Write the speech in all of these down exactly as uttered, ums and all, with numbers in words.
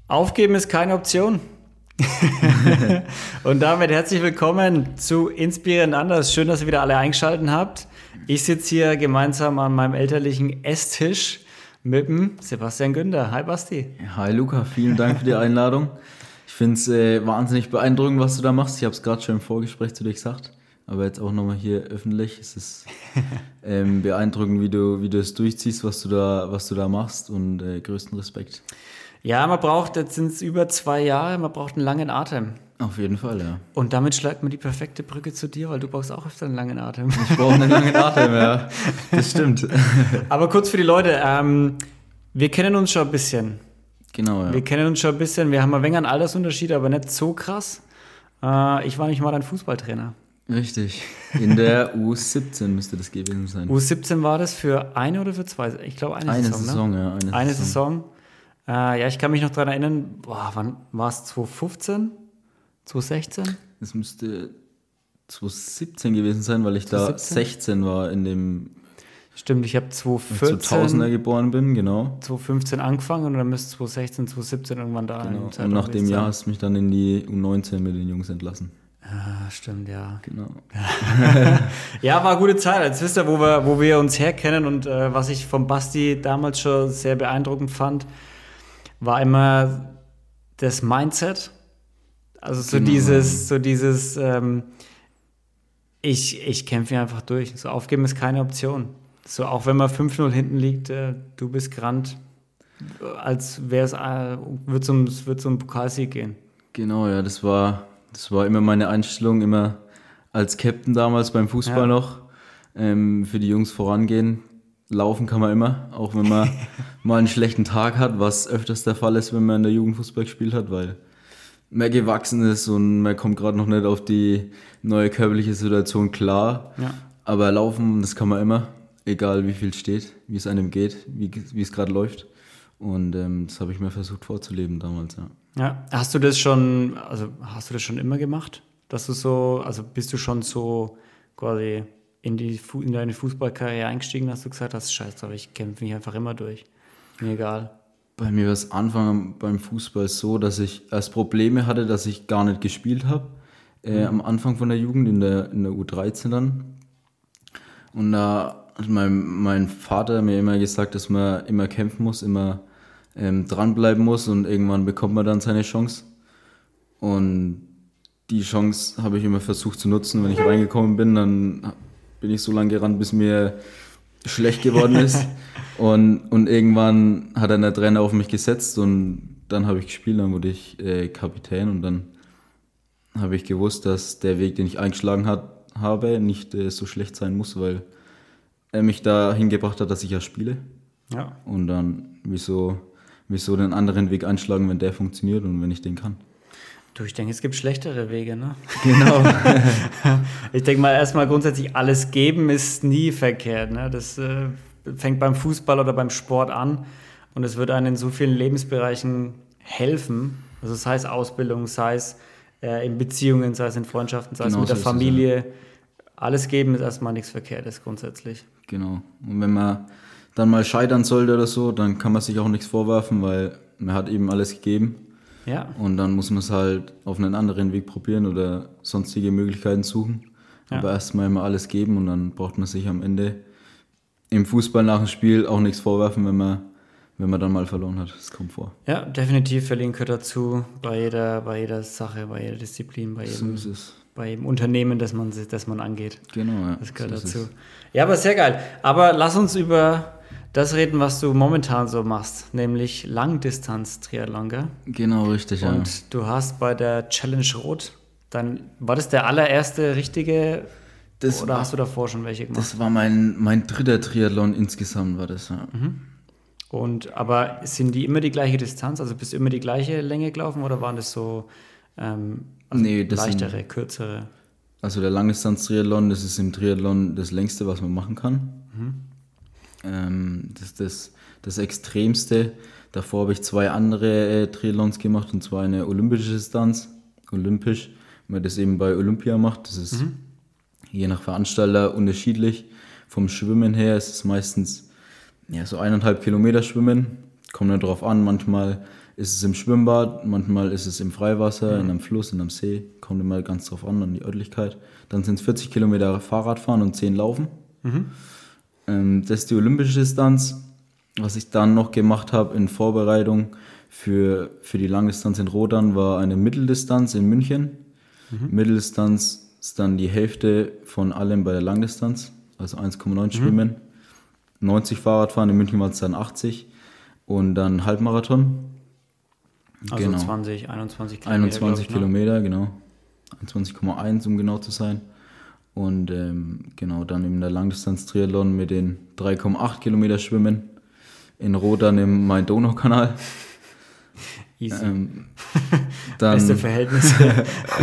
Aufgeben ist keine Option. Und damit herzlich willkommen zu Inspirierend Anders. Schön, dass ihr wieder alle eingeschaltet habt. Ich sitze hier gemeinsam an meinem elterlichen Esstisch mit dem Sebastian Günther. Hi Basti. Hi Luca, vielen Dank für die Einladung. Ich finde es äh, wahnsinnig beeindruckend, was du da machst. Ich habe es gerade schon im Vorgespräch zu dir gesagt, aber jetzt auch nochmal hier öffentlich. Es ist ähm, beeindruckend, wie du, wie du es durchziehst, was du da, was du da machst, und äh, größten Respekt. Ja, man braucht, jetzt sind es über zwei Jahre, man braucht einen langen Atem. Auf jeden Fall, ja. Und damit schlägt man die perfekte Brücke zu dir, weil du brauchst auch öfter einen langen Atem. Ich brauche einen langen Atem, ja. Das stimmt. Aber kurz für die Leute, ähm, wir kennen uns schon ein bisschen. Genau, ja. Wir kennen uns schon ein bisschen, wir haben ein wenig einen Altersunterschied, aber nicht so krass. Äh, ich war nicht mal dein Fußballtrainer. Richtig. In der U siebzehn müsste das gewesen sein. U siebzehn war das für eine oder für zwei? Ich glaube eine, eine Saison, Saison, ne? ja. Eine, Eine Saison. Saison. Äh, ja, ich kann mich noch daran erinnern, boah, wann war es? zwanzig fünfzehn? zwanzig sechzehn? Das müsste zwanzig siebzehn gewesen sein, weil ich da zwanzig siebzehn? sechzehn war in dem... Stimmt, ich habe zweitausender zweitausendvierzehn geboren bin, genau. zwanzig fünfzehn angefangen und dann müsste zwanzig sechzehn, zwanzig siebzehn irgendwann da. genau. Und nach dem Jahr hast du mich dann in die U neunzehn mit den Jungs entlassen. Ja, stimmt, ja. Genau. Ja, war eine gute Zeit. Jetzt wisst ihr, wo wir, wo wir uns herkennen, und äh, was ich vom Basti damals schon sehr beeindruckend fand, war immer das Mindset. Also so Genau. dieses, so dieses, ähm, ich, ich kämpfe hier einfach durch. So aufgeben ist keine Option. So auch wenn man fünf null hinten liegt, äh, du bist gerannt, als wäre es, äh, wird es um, wird's um Pokalsieg gehen. Genau, ja, das war, das war immer meine Einstellung, immer als Captain damals beim Fußball Ja. noch, ähm, für die Jungs vorangehen. Laufen kann man immer, auch wenn man mal einen schlechten Tag hat, was öfters der Fall ist, wenn man in der Jugend Fußball gespielt hat, weil man gewachsen ist und man kommt gerade noch nicht auf die neue körperliche Situation klar. Ja. Aber laufen, das kann man immer, egal wie viel steht, wie es einem geht, wie, wie es gerade läuft. Und ähm, das habe ich mir versucht vorzuleben damals, ja. Ja, hast du das schon, also hast du das schon immer gemacht? Dass du so, also bist du schon so quasi in, die, Fu- in deine Fußballkarriere eingestiegen, dass du gesagt hast, scheiße, aber ich kämpfe mich einfach immer durch. Mir egal. Bei mir war es Anfang beim Fußball so, dass ich erst Probleme hatte, dass ich gar nicht gespielt habe. Äh, am Anfang von der Jugend, in der, in der U dreizehn dann. Und da hat mein, mein Vater mir immer gesagt, dass man immer kämpfen muss, immer ähm, dranbleiben muss, und irgendwann bekommt man dann seine Chance. Und die Chance habe ich immer versucht zu nutzen. Wenn ich reingekommen bin, dann bin ich so lange gerannt, bis mir schlecht geworden ist. Und, und irgendwann hat dann der Trainer auf mich gesetzt, und dann habe ich gespielt, dann wurde ich äh, Kapitän, und dann habe ich gewusst, dass der Weg, den ich eingeschlagen hat, habe, nicht äh, so schlecht sein muss, weil er mich dahin gebracht hat, dass ich ja spiele. Ja. Und dann, wieso, wieso den anderen Weg einschlagen, wenn der funktioniert und wenn ich den kann? Du, ich denke, es gibt schlechtere Wege, ne? Genau. Ich denke mal, erstmal grundsätzlich alles geben ist nie verkehrt, ne? Das äh, fängt beim Fußball oder beim Sport an, und es wird einem in so vielen Lebensbereichen helfen. Also sei es Ausbildung, sei es äh, in Beziehungen, sei es in Freundschaften, sei Genau es mit der so ist es, Familie. Alles geben ist erstmal nichts Verkehrtes grundsätzlich. Genau. Und wenn man dann mal scheitern sollte oder so, dann kann man sich auch nichts vorwerfen, weil man hat eben alles gegeben. Ja. Und dann muss man es halt auf einen anderen Weg probieren oder sonstige Möglichkeiten suchen. Ja. Aber erstmal immer alles geben, und dann braucht man sich am Ende im Fußball nach dem Spiel auch nichts vorwerfen, wenn man, wenn man dann mal verloren hat. Das kommt vor. Ja, definitiv, verlieren gehört dazu, bei jeder, bei jeder Sache, bei jeder Disziplin, bei So jedem, ist es. bei jedem Unternehmen, das man, das man angeht. Genau, ja. Das gehört so ist dazu. es. Ja, aber sehr geil. Aber lass uns über das reden, was du momentan so machst, nämlich Langdistanz-Triathlon, gell? Genau, richtig, ja. Und du hast bei der Challenge Rot, dann war das der allererste richtige, Das oder war- hast du davor schon welche gemacht? Das war mein, mein dritter Triathlon insgesamt, war das, ja. Und aber sind die immer die gleiche Distanz? Also bist du immer die gleiche Länge gelaufen, oder waren das so ähm, also Nee, das sind- leichtere, kürzere? Also der Langdistanz-Triathlon, das ist im Triathlon das längste, was man machen kann. Ähm, das ist das, das Extremste. Davor habe ich zwei andere äh, Triathlons gemacht, und zwar eine olympische Distanz, olympisch, wenn man das eben bei Olympia macht. Das ist je nach Veranstalter unterschiedlich. Vom Schwimmen her ist es meistens ja, so eineinhalb Kilometer Schwimmen. Kommt dann drauf an, manchmal ist es im Schwimmbad, manchmal ist es im Freiwasser, Mhm. in einem Fluss, in einem See. Kommt immer ganz drauf an, an die Örtlichkeit. Dann sind es vierzig Kilometer Fahrradfahren und zehn Laufen. Mhm. Ähm, das ist die olympische Distanz. Was ich dann noch gemacht habe in Vorbereitung für, für die Langdistanz in Rodern, war eine Mitteldistanz in München. Mhm. Mitteldistanz ist dann die Hälfte von allem bei der Langdistanz, also eins Komma neun Schwimmen. neunzig Fahrradfahren, in München waren es dann achtzig. Und dann Halbmarathon. Also Genau. zwanzig, einundzwanzig Kilometer. einundzwanzig glaub ich, ne? Kilometer, genau. einundzwanzig Komma eins, um genau zu sein. Und ähm, genau, dann eben der Langdistanz-Triathlon mit den drei Komma acht Kilometer Schwimmen in Rodern im Main-Donau-Kanal. Easy. Ähm, Beste dann, Verhältnisse.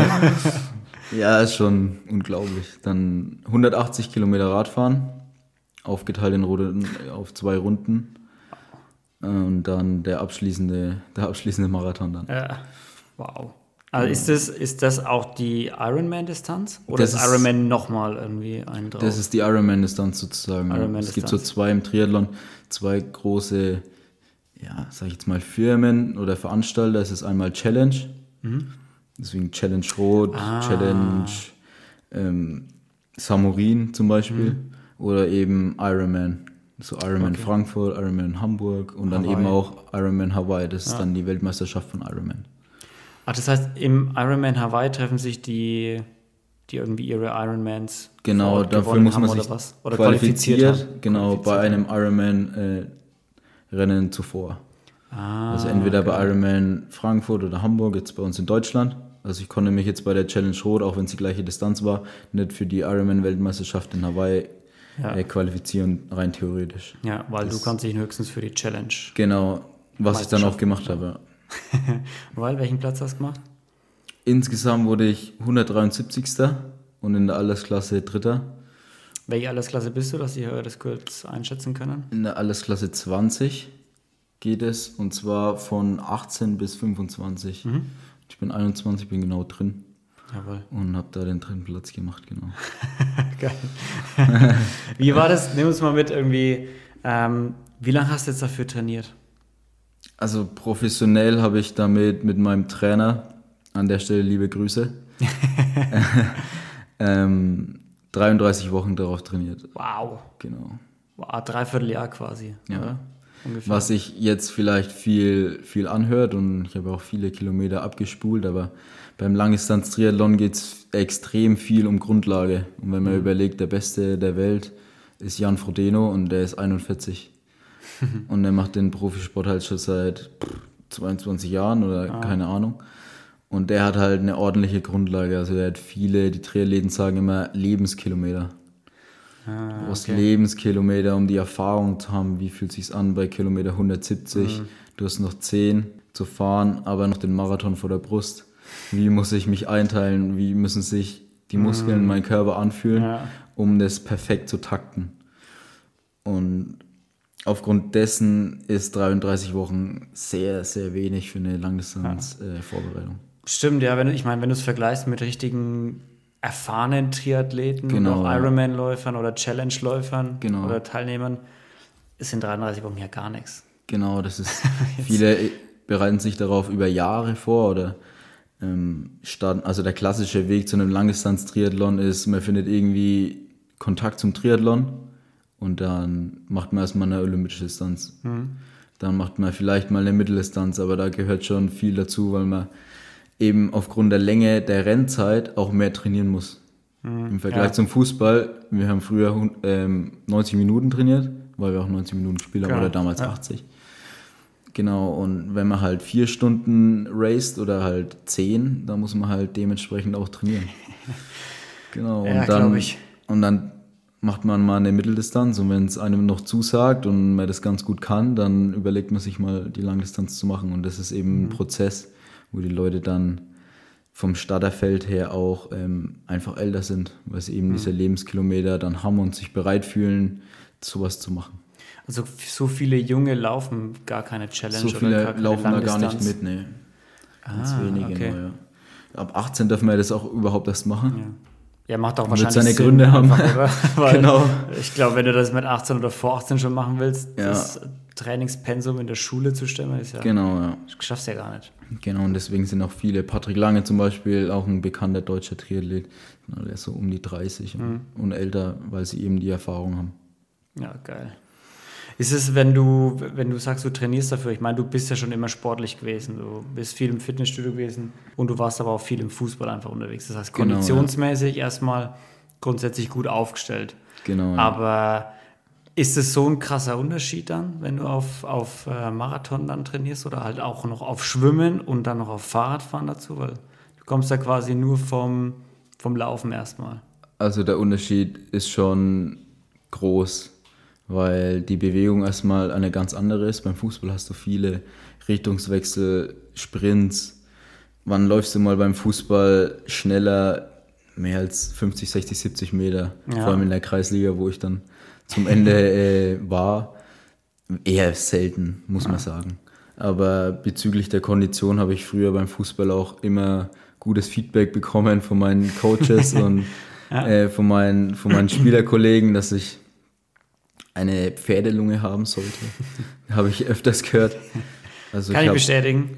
ja, ist schon unglaublich. Dann hundertachtzig Kilometer Radfahren, aufgeteilt in Rodern auf zwei Runden. Und dann der abschließende, der abschließende Marathon dann. Ja. Wow. Also ist das, ist das auch die Ironman-Distanz? Oder Das ist ist- Ironman nochmal irgendwie ein drauf? Das ist die Ironman-Distanz sozusagen. ja. Ironman-Distanz. Es gibt so zwei im Triathlon, zwei große, ja, sag ich jetzt mal, Firmen oder Veranstalter. Es ist einmal Challenge, deswegen Challenge Rot, Ah. Challenge ähm, Samurin zum Beispiel oder eben Ironman. So Ironman Okay. Frankfurt, Ironman Hamburg und dann Hawaii. eben auch Ironman Hawaii. Das ist Ja. dann die Weltmeisterschaft von Ironman. Ach, das heißt, im Ironman Hawaii treffen sich die, die irgendwie ihre Ironmans vor Genau, Ort dafür gewonnen muss man haben sich oder was? Oder qualifiziert qualifiziert, haben. genau, bei Qualifiziert einem Ironman-Rennen zuvor. Ah, Also entweder okay. bei Ironman Frankfurt oder Hamburg, jetzt bei uns in Deutschland. Also ich konnte mich jetzt bei der Challenge Rot, auch wenn es die gleiche Distanz war, nicht für die Ironman-Weltmeisterschaft in Hawaii Ja. äh, qualifizieren, rein theoretisch. Ja, weil Das- du kannst dich höchstens für die Challenge. Genau, was ich dann auch Meisterschaft, gemacht habe. Weil, welchen Platz hast du gemacht? Insgesamt wurde ich hundertdreiundsiebzigster und in der Altersklasse Dritter. Welche Altersklasse bist du, dass die Hörer das kurz einschätzen können? In der Altersklasse zwanzig geht es, und zwar von achtzehn bis fünfundzwanzig. Mhm. Ich bin einundzwanzig, bin genau drin Jawohl. und habe da den dritten Platz gemacht, genau. Geil. Wie war das? Nimm uns mal mit irgendwie. Ähm, wie lange hast du jetzt dafür trainiert? Also professionell habe ich damit mit meinem Trainer, an der Stelle liebe Grüße, ähm, dreiunddreißig Wochen darauf trainiert. Wow. Genau. Wow, dreiviertel Jahr quasi. Ja. Oder? Ungefähr. Was sich jetzt vielleicht viel, viel anhört, und ich habe auch viele Kilometer abgespult, aber beim Langdistanz-Triathlon geht es extrem viel um Grundlage. Und wenn man Mhm. überlegt, der Beste der Welt ist Jan Frodeno und der ist einundvierzig. Und er macht den Profisport halt schon seit pff, zweiundzwanzig Jahren oder Ah. keine Ahnung. Und der hat halt eine ordentliche Grundlage. Also er hat viele, die Triathleten sagen immer Lebenskilometer. Ah, Du brauchst okay. Lebenskilometer, um die Erfahrung zu haben, wie fühlt sich's an bei Kilometer hundertsiebzig. Mhm. Du hast noch zehn zu fahren, aber noch den Marathon vor der Brust. Wie muss ich mich einteilen? Wie müssen sich die Muskeln in meinem Körper anfühlen, Mhm. Ja. um das perfekt zu takten? Und aufgrund dessen ist dreiunddreißig Wochen sehr, sehr wenig für eine Langdistanz-Vorbereitung. Stimmt, ja, wenn du, ich meine, wenn du es vergleichst mit richtigen erfahrenen Triathleten Genau, und auch ja. Ironman-Läufern oder Challenge-Läufern Genau. oder Teilnehmern, ist in dreiunddreißig Wochen ja gar nichts. Genau, das ist, viele bereiten sich darauf über Jahre vor oder ähm, starten, also der klassische Weg zu einem Langdistanz-Triathlon ist, man findet irgendwie Kontakt zum Triathlon und dann macht man erstmal eine olympische Distanz. Dann macht man vielleicht mal eine Mitteldistanz, aber da gehört schon viel dazu, weil man eben aufgrund der Länge der Rennzeit auch mehr trainieren muss. Im Vergleich Ja. zum Fußball, wir haben früher hun- ähm, neunzig Minuten trainiert, weil wir auch neunzig Minuten Spiel haben, Genau, oder damals ja. achtzig. Genau, und wenn man halt vier Stunden raced oder halt zehn, dann muss man halt dementsprechend auch trainieren. Genau, Ja, und dann, glaub ich. und dann macht man mal eine Mitteldistanz und wenn es einem noch zusagt und man das ganz gut kann, dann überlegt man sich mal die Langdistanz zu machen und das ist eben Mhm. ein Prozess, wo die Leute dann vom Starterfeld her auch ähm, einfach älter sind, weil sie Mhm. eben diese Lebenskilometer dann haben und sich bereit fühlen, sowas zu machen. Also f- so viele Junge laufen gar keine Challenge So oder viele gar keine laufen da gar nicht Langdistanz. mit, ne. Ganz Ah, wenige okay. nur, ja. Ab achtzehn dürfen wir das auch überhaupt erst machen. Ja. Ja, macht auch Wird wahrscheinlich seine Sinn, Gründe haben. einfach, oder? Weil Genau. ich glaube, wenn du das mit achtzehn oder vor achtzehn schon machen willst, Ja. das Trainingspensum in der Schule zu stemmen, ist ja, Genau, ja. das schaffst du ja gar nicht. Genau, und deswegen sind auch viele, Patrick Lange zum Beispiel, auch ein bekannter deutscher Triathlet, der ist so um die dreißig Mhm. und, und älter, weil sie eben die Erfahrung haben. Ja, geil. Ist es, wenn du, wenn du sagst, du trainierst dafür, ich meine, du bist ja schon immer sportlich gewesen, du bist viel im Fitnessstudio gewesen und du warst aber auch viel im Fußball einfach unterwegs. Das heißt, Genau, konditionsmäßig erstmal grundsätzlich gut aufgestellt. Genau, ja. Aber ist es so ein krasser Unterschied dann, wenn du auf, auf äh, Marathon dann trainierst oder halt auch noch auf Schwimmen und dann noch auf Fahrradfahren dazu? Weil du kommst ja quasi nur vom, vom Laufen erstmal. Also der Unterschied ist schon groß, weil die Bewegung erstmal eine ganz andere ist. Beim Fußball hast du viele Richtungswechsel, Sprints. Wann läufst du mal beim Fußball schneller, mehr als fünfzig, sechzig, siebzig Meter? Ja. Vor allem in der Kreisliga, wo ich dann zum Ende äh, war. Eher selten, muss Ja. man sagen. Aber bezüglich der Kondition habe ich früher beim Fußball auch immer gutes Feedback bekommen von meinen Coaches und Ja. äh, von, meinen, von meinen Spielerkollegen, dass ich eine Pferdelunge haben sollte. Habe ich öfters gehört. Also Kann ich hab, bestätigen.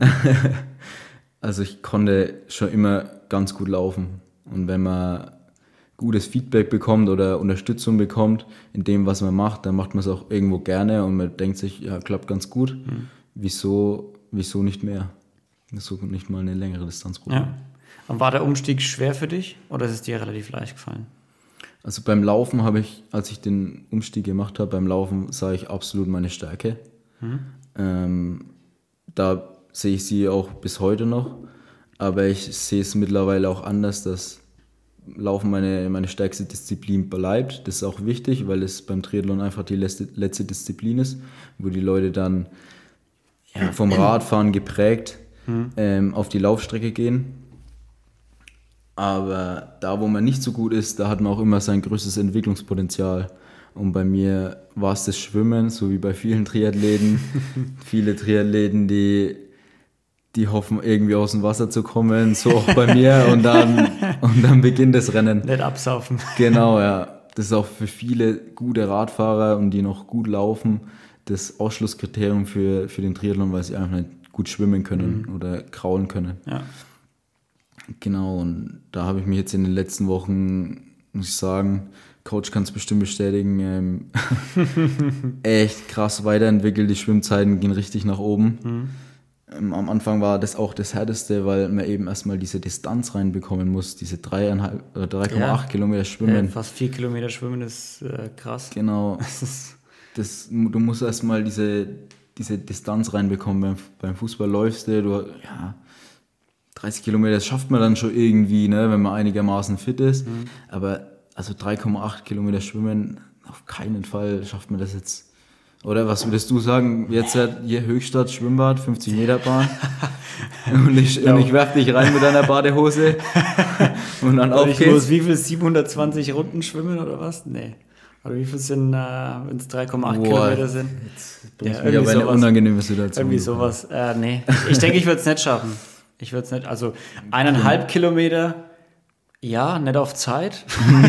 also ich konnte schon immer ganz gut laufen. Und wenn man gutes Feedback bekommt oder Unterstützung bekommt in dem, was man macht, dann macht man es auch irgendwo gerne und man denkt sich, ja, klappt ganz gut. Mhm. Wieso, wieso nicht mehr? Wieso nicht mal eine längere Distanz probieren? Ja. Und war der Umstieg schwer für dich oder ist es dir relativ leicht gefallen? Also beim Laufen habe ich, als ich den Umstieg gemacht habe, beim Laufen sah ich absolut meine Stärke. Mhm. Ähm, da sehe ich sie auch bis heute noch, aber ich sehe es mittlerweile auch anders, dass Laufen meine, meine stärkste Disziplin bleibt. Das ist auch wichtig, weil es beim Triathlon einfach die letzte, letzte Disziplin ist, wo die Leute dann ja, vom Radfahren geprägt Mhm. ähm, auf die Laufstrecke gehen. Aber da, wo man nicht so gut ist, da hat man auch immer sein größtes Entwicklungspotenzial. Und bei mir war es das Schwimmen, so wie bei vielen Triathleten. Viele Triathleten, die, die hoffen, irgendwie aus dem Wasser zu kommen, so auch bei mir. Und dann, und dann beginnt das Rennen. Nicht absaufen. Genau, ja. Das ist auch für viele gute Radfahrer und die noch gut laufen, das Ausschlusskriterium für, für den Triathlon, weil sie einfach nicht gut schwimmen können Mhm. oder kraulen können. Ja. Genau, und da habe ich mich jetzt in den letzten Wochen, muss ich sagen, Coach kann es bestimmt bestätigen, ähm, echt krass weiterentwickelt. Die Schwimmzeiten gehen richtig nach oben. Mhm. Ähm, am Anfang war das auch das Härteste, weil man eben erstmal diese Distanz reinbekommen muss, diese drei Komma fünf oder drei Komma acht Ja. Kilometer Äh, Schwimmen. fast vier Kilometer schwimmen ist äh, krass. Genau, Das ist, das, du musst erstmal diese, diese Distanz reinbekommen. Beim, beim Fußball läufst du, du, ja, dreißig Kilometer, das schafft man dann schon irgendwie, ne, wenn man einigermaßen fit ist. Mhm. Aber also drei Komma acht Kilometer schwimmen, auf keinen Fall schafft man das jetzt. Oder was würdest du sagen? Jetzt hat hier Höchstadt Schwimmbad, fünfzig Meter Bahn. Und ich, und ich werf dich rein mit deiner Badehose. Und dann auf ich muss geht's. wie viel, siebenhundertzwanzig Runden schwimmen oder was? Nee. Oder wie viel sind, äh, wenn es drei Komma acht Boah, Kilometer sind? Jetzt bringst Ja, du mich aber irgendwie in eine sowas. unangenehme Situation. Irgendwie sowas. Äh, nee. Ich denke, ich würde es nicht schaffen. Ich würde es nicht. Also eineinhalb Kilometer, ja, nicht auf Zeit.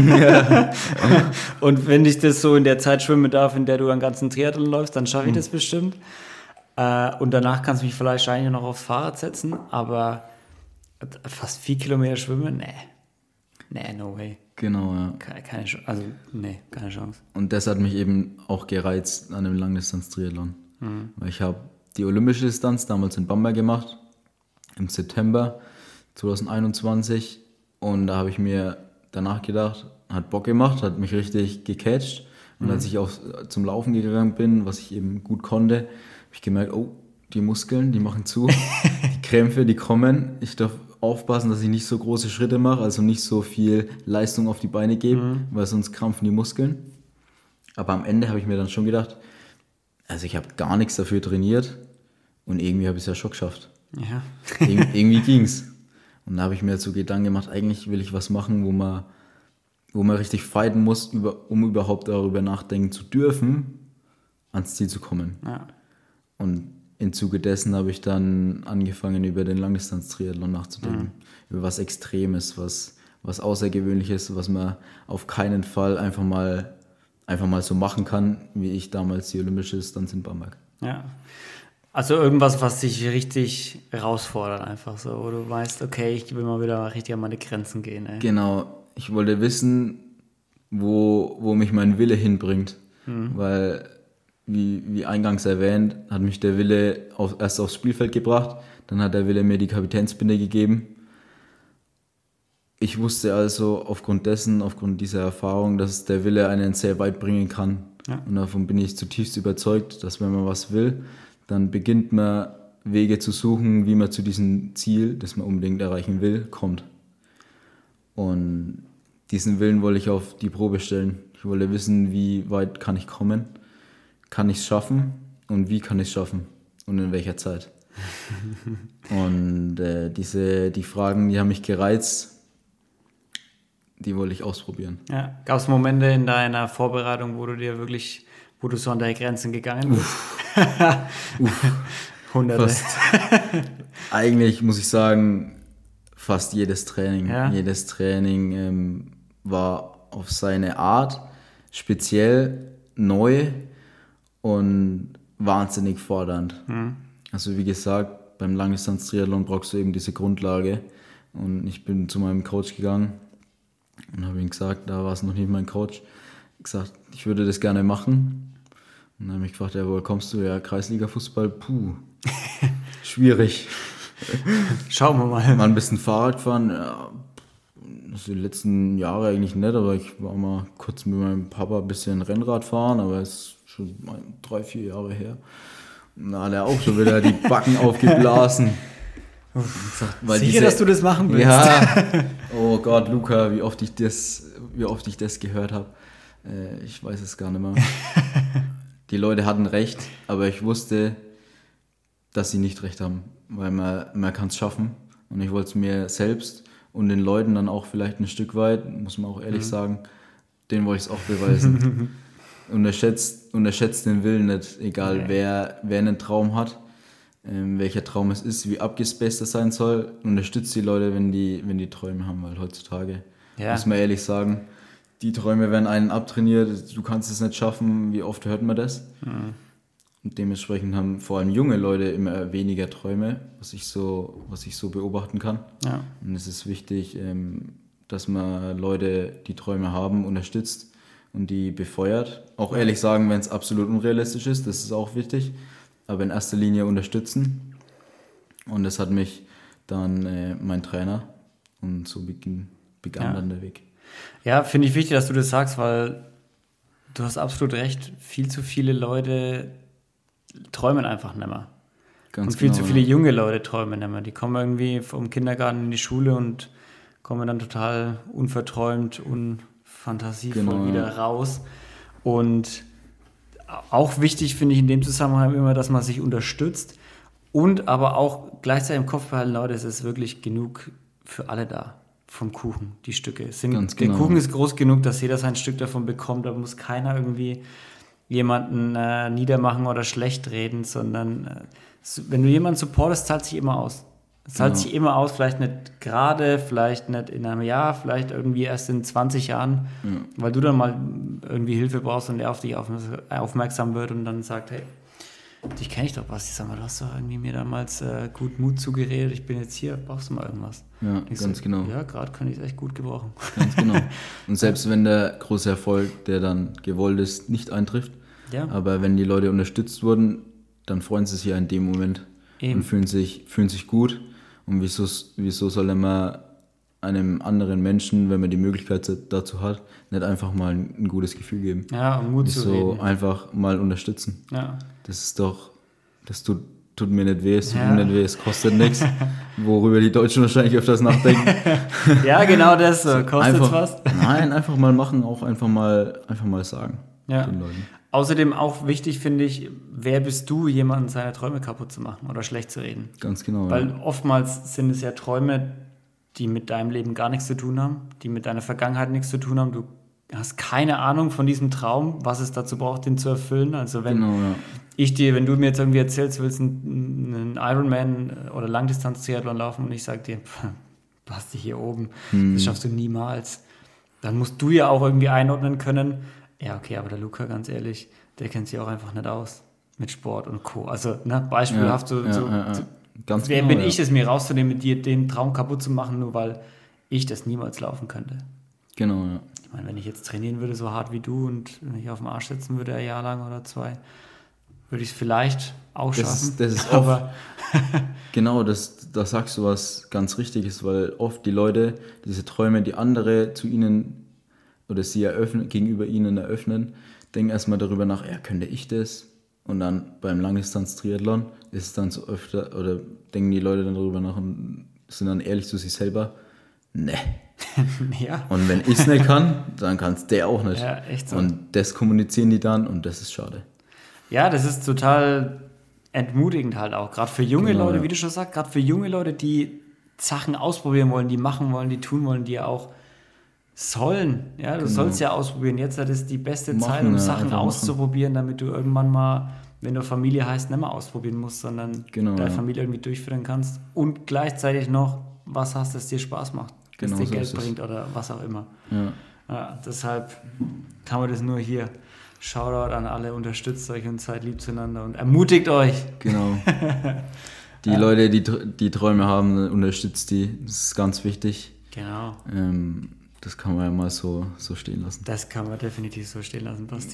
Und wenn ich das so in der Zeit schwimmen darf, in der du einen ganzen Triathlon läufst, dann schaffe ich das bestimmt. Äh, und danach kannst du mich vielleicht wahrscheinlich noch aufs Fahrrad setzen, aber fast vier Kilometer schwimmen, nee. Nee, no way. Genau, ja. Keine, keine Chance. Also, nee, keine Chance. Und das hat mich eben auch gereizt an dem Langdistanz-Triathlon. Mhm. Weil ich habe die olympische Distanz damals in Bamberg gemacht, im September zwanzig einundzwanzig. Und da habe ich mir danach gedacht, hat Bock gemacht, hat mich richtig gecatcht. Und Mhm. als ich auch zum Laufen gegangen bin, was ich eben gut konnte, habe ich gemerkt, oh, die Muskeln, die machen zu, die Krämpfe, die kommen. Ich darf aufpassen, dass ich nicht so große Schritte mache, also nicht so viel Leistung auf die Beine gebe, Mhm. weil sonst krampfen die Muskeln. Aber am Ende habe ich mir dann schon gedacht, also ich habe gar nichts dafür trainiert und irgendwie habe ich es ja schon geschafft. Ja. Ir irgendwie ging's. Und da habe ich mir so Gedanken gemacht, eigentlich will ich was machen, wo man, wo man richtig fighten muss, über, um überhaupt darüber nachdenken zu dürfen, ans Ziel zu kommen. Ja. Und im Zuge dessen habe ich dann angefangen, über den Langdistanz-Triathlon nachzudenken. Über was Extremes, was, was Außergewöhnliches, was man auf keinen Fall einfach mal, einfach mal so machen kann, wie ich damals die Olympische Distanz in Bamberg. Ja. Also irgendwas, was dich richtig herausfordert, einfach so, wo du weißt, okay, ich will mal wieder richtig an meine Grenzen gehen. Ey. Genau, ich wollte wissen, wo, wo mich mein Wille hinbringt, mhm. weil, wie, wie eingangs erwähnt, hat mich der Wille auf, erst aufs Spielfeld gebracht, dann hat der Wille mir die Kapitänsbinde gegeben. Ich wusste also aufgrund dessen, aufgrund dieser Erfahrung, dass der Wille einen sehr weit bringen kann. Ja. Und davon bin ich zutiefst überzeugt, dass wenn man was will, dann beginnt man Wege zu suchen, wie man zu diesem Ziel, das man unbedingt erreichen will, kommt. Und diesen Willen wollte ich auf die Probe stellen. Ich wollte wissen, wie weit kann ich kommen, kann ich es schaffen und wie kann ich es schaffen und in welcher Zeit. Und äh, diese, die Fragen, die haben mich gereizt, die wollte ich ausprobieren. Ja. Gab es Momente in deiner Vorbereitung, wo du dir wirklich, wo du so an deine Grenzen gegangen bist? Uff. Hunderte. Fast, eigentlich muss ich sagen, fast jedes Training. Ja. Jedes Training ähm, war auf seine Art speziell neu und wahnsinnig fordernd. Mhm. Also wie gesagt, beim Langdistanz-Triathlon brauchst du eben diese Grundlage. Und ich bin zu meinem Coach gegangen und habe ihm gesagt, da war es noch nicht mein Coach, gesagt, ich würde das gerne machen. Und dann habe ich gefragt, ja, woher kommst du? Ja, Kreisliga-Fußball, puh, schwierig. Schauen wir mal. Mal ein bisschen Fahrrad fahren, ja, das die letzten Jahre eigentlich nicht, aber ich war mal kurz mit meinem Papa ein bisschen Rennrad fahren, aber es ist schon drei, vier Jahre her. Und da hat er auch schon wieder die Backen aufgeblasen. Sagt, weil Sicher, diese, dass du das machen willst. Ja, oh Gott, Luca, wie oft ich das, wie oft ich das gehört habe. Äh, ich weiß es gar nicht mehr. Die Leute hatten recht, aber ich wusste, dass sie nicht recht haben, weil man, man kann es schaffen. Und ich wollte es mir selbst und den Leuten dann auch vielleicht ein Stück weit, muss man auch ehrlich mhm. sagen, denen wollte ich es auch beweisen. unterschätzt, unterschätzt den Willen nicht, egal okay. wer, wer einen Traum hat. Ähm, welcher Traum es ist, wie abgespaced das sein soll, unterstützt die Leute, wenn die, wenn die Träume haben, weil heutzutage, ja. muss man ehrlich sagen, die Träume werden einen abtrainiert, du kannst es nicht schaffen, wie oft hört man das? Mhm. Und dementsprechend haben vor allem junge Leute immer weniger Träume, was ich so, was ich so beobachten kann. Ja. Und es ist wichtig, ähm, dass man Leute, die Träume haben, unterstützt und die befeuert. Auch ehrlich sagen, wenn es absolut unrealistisch ist, das ist auch wichtig. Aber in erster Linie unterstützen. Und das hat mich dann äh, mein Trainer. Und so begann, begann ja. dann der Weg. Ja, finde ich wichtig, dass du das sagst, weil du hast absolut recht. Viel zu viele Leute träumen einfach nicht mehr. Ganz und viel genau, zu viele ja. junge Leute träumen nicht mehr. Die kommen irgendwie vom Kindergarten in die Schule und kommen dann total unverträumt und fantasievoll genau, wieder ja. raus. Und auch wichtig finde ich in dem Zusammenhang immer, dass man sich unterstützt und aber auch gleichzeitig im Kopf behalten, Leute, es ist wirklich genug für alle da vom Kuchen, die Stücke. Sind, Ganz genau. Der Kuchen ist groß genug, dass jeder sein Stück davon bekommt, da muss keiner irgendwie jemanden äh, niedermachen oder schlecht reden, sondern äh, wenn du jemanden supportest, zahlt sich immer aus. Es zahlt genau. sich immer aus, vielleicht nicht gerade, vielleicht nicht in einem Jahr, vielleicht irgendwie erst in zwanzig Jahren, ja. weil du dann mal irgendwie Hilfe brauchst und er auf dich aufmerksam wird und dann sagt, hey, dich kenne ich doch, Basti, sag mal, du hast doch irgendwie mir damals äh, gut Mut zugeredet, ich bin jetzt hier, brauchst du mal irgendwas? Ja, ich ganz so, genau. Ja, gerade kann ich es echt gut gebrauchen. Ganz genau. Und selbst wenn der große Erfolg, der dann gewollt ist, nicht eintrifft, ja. aber wenn die Leute unterstützt wurden, dann freuen sie sich ja in dem Moment Eben. und fühlen sich, fühlen sich gut. Und wieso, wieso soll man einem anderen Menschen, wenn man die Möglichkeit dazu hat, nicht einfach mal ein, ein gutes Gefühl geben? Ja, und Mut wieso zu reden. So einfach mal unterstützen. Ja. Das ist doch, das tut, tut mir nicht weh, es tut ja. mir nicht weh, es kostet nichts, worüber die Deutschen wahrscheinlich öfters nachdenken. Ja, genau das, so. Kostet es was? Nein, einfach mal machen, auch einfach mal, einfach mal sagen ja. den Leuten. Außerdem auch wichtig, finde ich, wer bist du, jemanden seine Träume kaputt zu machen oder schlecht zu reden? Ganz genau. Weil ja. oftmals sind es ja Träume, die mit deinem Leben gar nichts zu tun haben, die mit deiner Vergangenheit nichts zu tun haben. Du hast keine Ahnung von diesem Traum, was es dazu braucht, den zu erfüllen. Also wenn genau, ja. ich dir, wenn du mir jetzt irgendwie erzählst, du willst einen, einen Ironman oder Langdistanz-Triathlon laufen und ich sage dir, du hast dich hier oben. Hm. Das schaffst du niemals. Dann musst du ja auch irgendwie einordnen können, ja, okay, aber der Luca, ganz ehrlich, der kennt sich auch einfach nicht aus mit Sport und Co. Also, ne, beispielhaft so, ja, so, ja, ja. so Ganz wer genau, bin ja. ich es, mir rauszunehmen, mit dir den Traum kaputt zu machen, nur weil ich das niemals laufen könnte. Genau, ja. Ich meine, wenn ich jetzt trainieren würde, so hart wie du und mich auf dem Arsch setzen würde, ein Jahr lang oder zwei, würde ich es vielleicht auch Das schaffen. ist, das ist aber oft, genau, das, da sagst du was ganz Richtiges, weil oft die Leute diese Träume, die andere zu ihnen oder sie eröffnen, gegenüber ihnen eröffnen, denken erstmal darüber nach, ja, könnte ich das? Und dann beim Langdistanz-Triathlon ist es dann so öfter, oder denken die Leute dann darüber nach und sind dann ehrlich zu sich selber, ne. ja. Und wenn ich es nicht kann, dann kann es der auch nicht. Ja, echt so. Und das kommunizieren die dann und das ist schade. Ja, das ist total entmutigend halt auch. Gerade für junge Genau, Leute, ja. wie du schon sagst, gerade für junge Leute, die Sachen ausprobieren wollen, die machen wollen, die tun wollen, die ja auch sollen. Ja, du Genau. sollst ja ausprobieren. Jetzt ist das die beste Machen, Zeit, um ja, Sachen einfach machen. auszuprobieren, damit du irgendwann mal, wenn du Familie heißt, nicht mehr ausprobieren musst, sondern Genau, deine ja. Familie irgendwie durchführen kannst und gleichzeitig noch was hast, das dir Spaß macht, das Genau dir so Geld ist es. bringt oder was auch immer. Ja. Ja, deshalb kann man das nur hier. Shoutout an alle, unterstützt euch und seid lieb zueinander und ermutigt euch. Genau. Die Leute, die, die Träume haben, unterstützt die. Das ist ganz wichtig. Genau. Ähm, das kann man ja mal so, so stehen lassen. Das kann man definitiv so stehen lassen, Basti.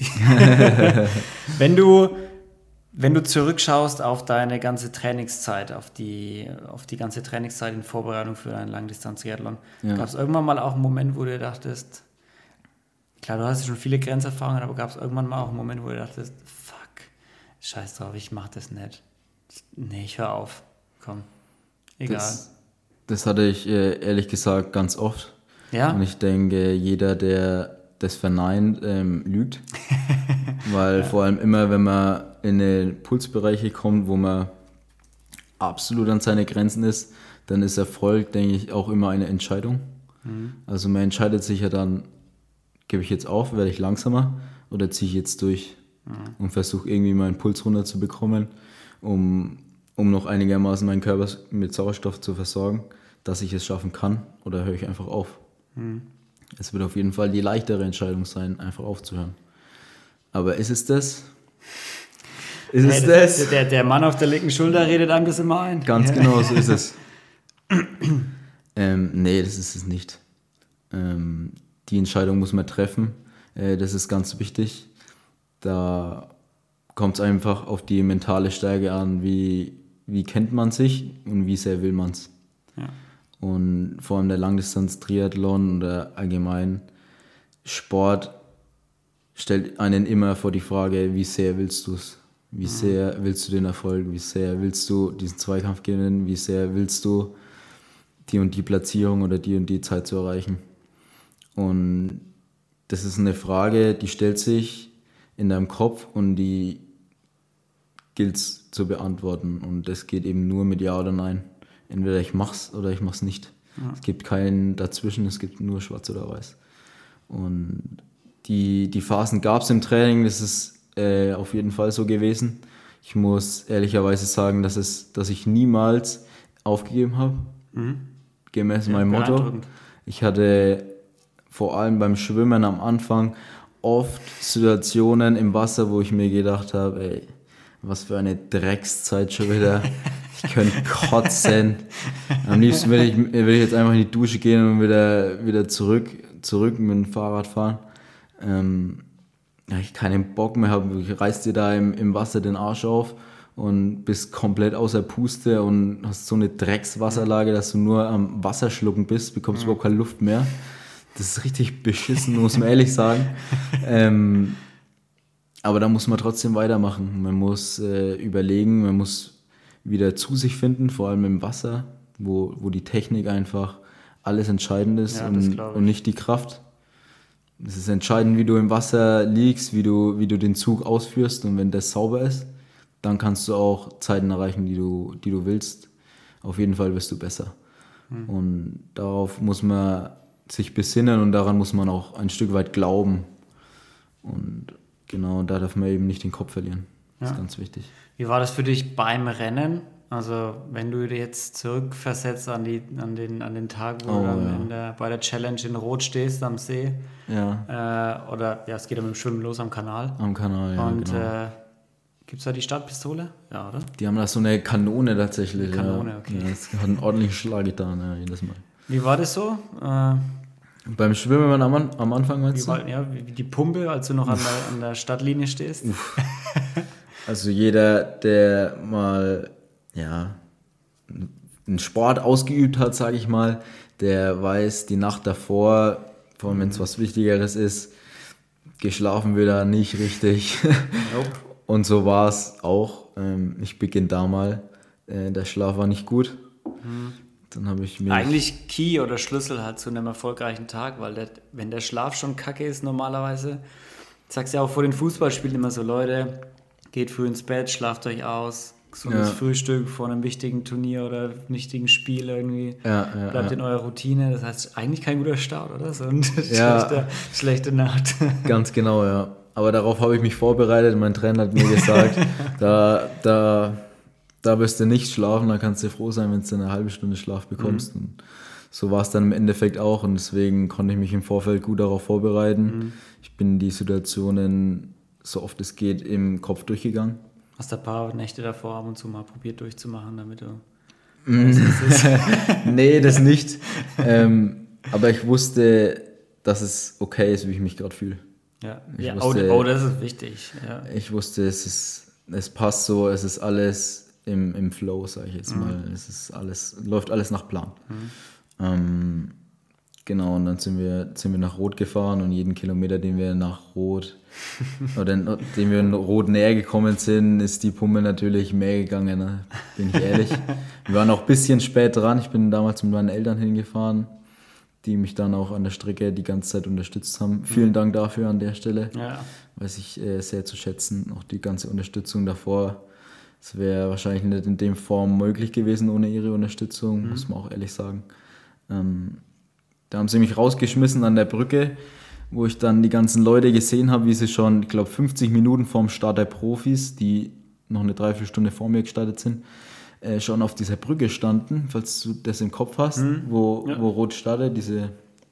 wenn du, wenn du zurückschaust auf deine ganze Trainingszeit, auf die, auf die ganze Trainingszeit in Vorbereitung für einen Langdistanz-Triathlon, Ja. gab es irgendwann mal auch einen Moment, wo du dachtest, klar, du hast schon viele Grenzerfahrungen, aber gab es irgendwann mal auch einen Moment, wo du dachtest, fuck, scheiß drauf, ich mach das nicht. Nee, ich hör auf. Komm, egal. Das, das hatte ich äh, ehrlich gesagt ganz oft. ja? Und ich denke, jeder, der das verneint, ähm, lügt. Weil vor allem immer, wenn man in eine Pulsbereiche kommt, wo man absolut an seine Grenzen ist, dann ist Erfolg, denke ich, auch immer eine Entscheidung. Mhm. Also man entscheidet sich ja dann, gebe ich jetzt auf, werde ich langsamer oder ziehe ich jetzt durch und versuche irgendwie meinen Puls runterzubekommen, um, um noch einigermaßen meinen Körper mit Sauerstoff zu versorgen, dass ich es schaffen kann, oder höre ich einfach auf. Mhm. Es wird auf jeden Fall die leichtere Entscheidung sein, einfach aufzuhören. Aber ist es das? Ist Hey, es das- das? Der, der Mann auf der linken Schulter redet einem das immer ein. Ganz Ja. genau, so ist es. ähm, nee, das ist es nicht. Ähm, die Entscheidung muss man treffen. Äh, das ist ganz wichtig. Da kommt es einfach auf die mentale Stärke an, wie, wie kennt man sich und wie sehr will man es. Ja. Und vor allem der Langdistanz-Triathlon oder allgemein Sport stellt einen immer vor die Frage, wie sehr willst du es? Wie sehr willst du den Erfolg? Wie sehr willst du diesen Zweikampf gewinnen? Wie sehr willst du die und die Platzierung oder die und die Zeit zu erreichen? Und das ist eine Frage, die stellt sich in deinem Kopf und die gilt es zu beantworten. Und das geht eben nur mit Ja oder Nein. Entweder ich mach's oder ich mach's nicht. Ja. Es gibt keinen dazwischen, es gibt nur schwarz oder weiß. Und die, die Phasen gab es im Training, das ist äh, auf jeden Fall so gewesen. Ich muss ehrlicherweise sagen, dass, es, dass ich niemals aufgegeben habe, Mhm. gemäß Ja, meinem Motto. beeindruckend. Ich hatte vor allem beim Schwimmen am Anfang oft Situationen im Wasser, wo ich mir gedacht habe, ey, was für eine Dreckszeit schon wieder. Ich könnte kotzen. Am liebsten würde ich, würde ich jetzt einfach in die Dusche gehen und wieder, wieder zurück, zurück mit dem Fahrrad fahren. Ähm, ja, ich keinen Bock mehr habe. Ich reiß dir da im, im Wasser den Arsch auf und bist komplett außer Puste und hast so eine Dreckswasserlage, dass du nur am Wasserschlucken bist, bekommst überhaupt keine Luft mehr. Das ist richtig beschissen, muss man ehrlich sagen. Ähm, aber da muss man trotzdem weitermachen. Man muss äh, überlegen, man muss wieder zu sich finden, vor allem im Wasser, wo, wo die Technik einfach alles entscheidend ist Ja, das und, glaub ich. und nicht die Kraft. Es ist entscheidend, wie du im Wasser liegst, wie du, wie du den Zug ausführst, und wenn das sauber ist, dann kannst du auch Zeiten erreichen, die du, die du willst. Auf jeden Fall wirst du besser. Hm. Und darauf muss man sich besinnen und daran muss man auch ein Stück weit glauben. Und genau, da darf man eben nicht den Kopf verlieren. Das Ja. ist ganz wichtig. Wie war das für dich beim Rennen? Also wenn du dir jetzt zurückversetzt an, die, an, den, an den Tag, wo Oh, du dann ja. in der, bei der Challenge in Rot stehst am See, Ja, äh, oder ja, es geht ja mit dem Schwimmen los am Kanal. am Kanal, ja, Und genau. äh, gibt es da die Startpistole? Ja, oder? Die haben da so eine Kanone tatsächlich. Eine Kanone, ja. okay. Ja, das hat einen ordentlichen Schlag getan, ja, jedes Mal. Wie war das so? Äh, Beim Schwimmen am, An- am Anfang meinst wie du? war, ja, wie wie die Pumpe, als du noch an der, an der Stadtlinie stehst? Also jeder, der mal ja, einen Sport ausgeübt hat, sage ich mal, der weiß, die Nacht davor, vor allem wenn es was Wichtigeres ist, geschlafen wird er nicht richtig. Nope. Und so war es auch. Ähm, ich beginne da mal. Äh, der Schlaf war nicht gut. Dann habe ich mir Eigentlich Key oder Schlüssel halt zu einem erfolgreichen Tag, weil der, wenn der Schlaf schon kacke ist normalerweise, sagst ja auch vor den Fußballspielen immer so, Leute, geht früh ins Bett, schlaft euch aus, gesundes Ja. Frühstück vor einem wichtigen Turnier oder wichtigen Spiel irgendwie, Ja, ja, bleibt ja. in eurer Routine, das heißt eigentlich kein guter Start, oder? So eine Ja. schlechte, schlechte Nacht. Ganz genau, ja. Aber darauf habe ich mich vorbereitet. Mein Trainer hat mir gesagt, da, da, da wirst du nicht schlafen, da kannst du froh sein, wenn du eine halbe Stunde Schlaf bekommst. Mhm. Und so war es dann im Endeffekt auch und deswegen konnte ich mich im Vorfeld gut darauf vorbereiten. Mhm. Ich bin die Situationen, so oft es geht, im Kopf durchgegangen. Hast du ein paar Nächte davor ab und zu mal probiert durchzumachen, damit du... Nee, das nicht. ähm, aber ich wusste, dass es okay ist, wie ich mich gerade fühle. Ja, Ich ja oh, wusste- oh, das ist wichtig. Ja. Ich wusste, es ist, es passt so, es ist alles im, im Flow, sage ich jetzt Mhm. mal. Es ist alles, läuft alles nach Plan. Ähm, genau, und dann sind wir, sind wir nach Rot gefahren und jeden Kilometer, den wir nach Rot oder den wir in Rot näher gekommen sind, ist die Pumpe natürlich mehr gegangen, ne? Bin ich ehrlich. Wir waren auch ein bisschen spät dran. Ich bin damals mit meinen Eltern hingefahren, die mich dann auch an der Strecke die ganze Zeit unterstützt haben. Vielen Dank dafür an der Stelle. Ja. Weiß ich äh, sehr zu schätzen, auch die ganze Unterstützung davor. Es wäre wahrscheinlich nicht in dem Form möglich gewesen ohne ihre Unterstützung, Mhm. muss man auch ehrlich sagen. Ähm, da haben sie mich rausgeschmissen an der Brücke, wo ich dann die ganzen Leute gesehen habe, wie sie schon, ich glaube, fünfzig Minuten vorm Start der Profis, die noch eine Dreiviertelstunde vor mir gestartet sind, äh, schon auf dieser Brücke standen, falls du das im Kopf hast, Mhm. wo, Ja. wo Rot startet, diese,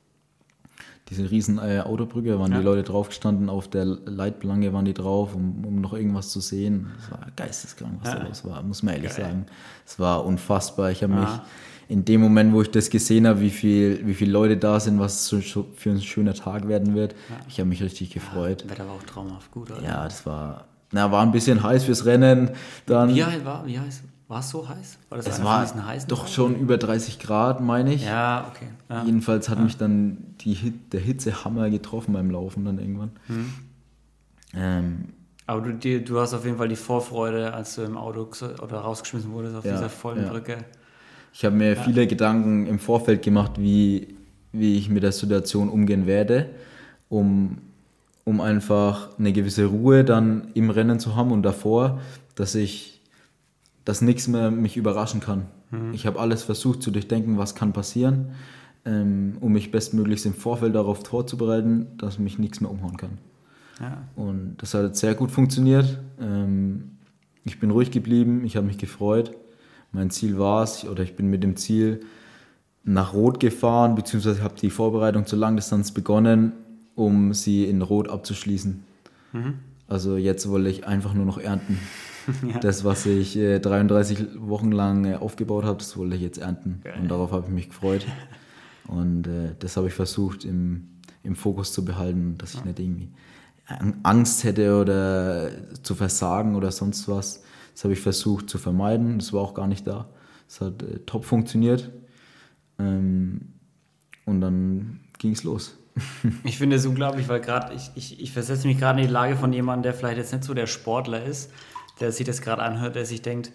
diese riesen äh, Autobrücke, da waren Ja. die Leute drauf gestanden, auf der Leitplanke waren die drauf, um, um noch irgendwas zu sehen. Es war geisteskrank, was Ja. da los war, muss man ehrlich Geil. sagen. Es war unfassbar. Ich habe Ja. mich in dem Moment, wo ich das gesehen habe, wie viel, wie viele Leute da sind, was so so für ein schöner Tag werden wird, ich habe mich richtig gefreut. Wetter war auch traumhaft gut, oder? Ja, das war, na, war ein bisschen heiß fürs Rennen. Dann, Wie heiß war, wie heiß, war es so heiß? War das es einer war von diesen heißen doch Tagen? schon über dreißig Grad, meine ich. Ja, okay. Ja. Jedenfalls hat mich dann die Hit, der Hitzehammer getroffen beim Laufen dann irgendwann. Mhm. Ähm, Aber du, die, du hast auf jeden Fall die Vorfreude, als du im Auto ges- oder rausgeschmissen wurdest auf Ja, dieser vollen ja. Brücke. Ich habe mir viele Gedanken im Vorfeld gemacht, wie, wie ich mit der Situation umgehen werde, um, um einfach eine gewisse Ruhe dann im Rennen zu haben und davor, dass ich, dass nichts mehr mich überraschen kann. Ich habe alles versucht zu durchdenken, was kann passieren, ähm, um mich bestmöglichst im Vorfeld darauf vorzubereiten, dass mich nichts mehr umhauen kann. Ja. Und das hat sehr gut funktioniert. Ähm, ich bin ruhig geblieben, ich habe mich gefreut. Mein Ziel war es, oder ich bin mit dem Ziel nach Rot gefahren, beziehungsweise habe die Vorbereitung zur Langdistanz begonnen, um sie in Rot abzuschließen. Mhm. Also jetzt wollte ich einfach nur noch ernten. Ja. Das, was ich äh, dreiunddreißig Wochen lang äh, aufgebaut habe, das wollte ich jetzt ernten. Geil. Und darauf habe ich mich gefreut. Und äh, das habe ich versucht im, im Fokus zu behalten, dass ich nicht irgendwie Ang- Angst hätte oder zu versagen oder sonst was. Das habe ich versucht zu vermeiden. Das war auch gar nicht da. Es hat äh, top funktioniert. Ähm, und dann ging es los. Ich finde es unglaublich, weil gerade ich, ich, ich versetze mich gerade in die Lage von jemandem, der vielleicht jetzt nicht so der Sportler ist, der sich das gerade anhört, der sich denkt,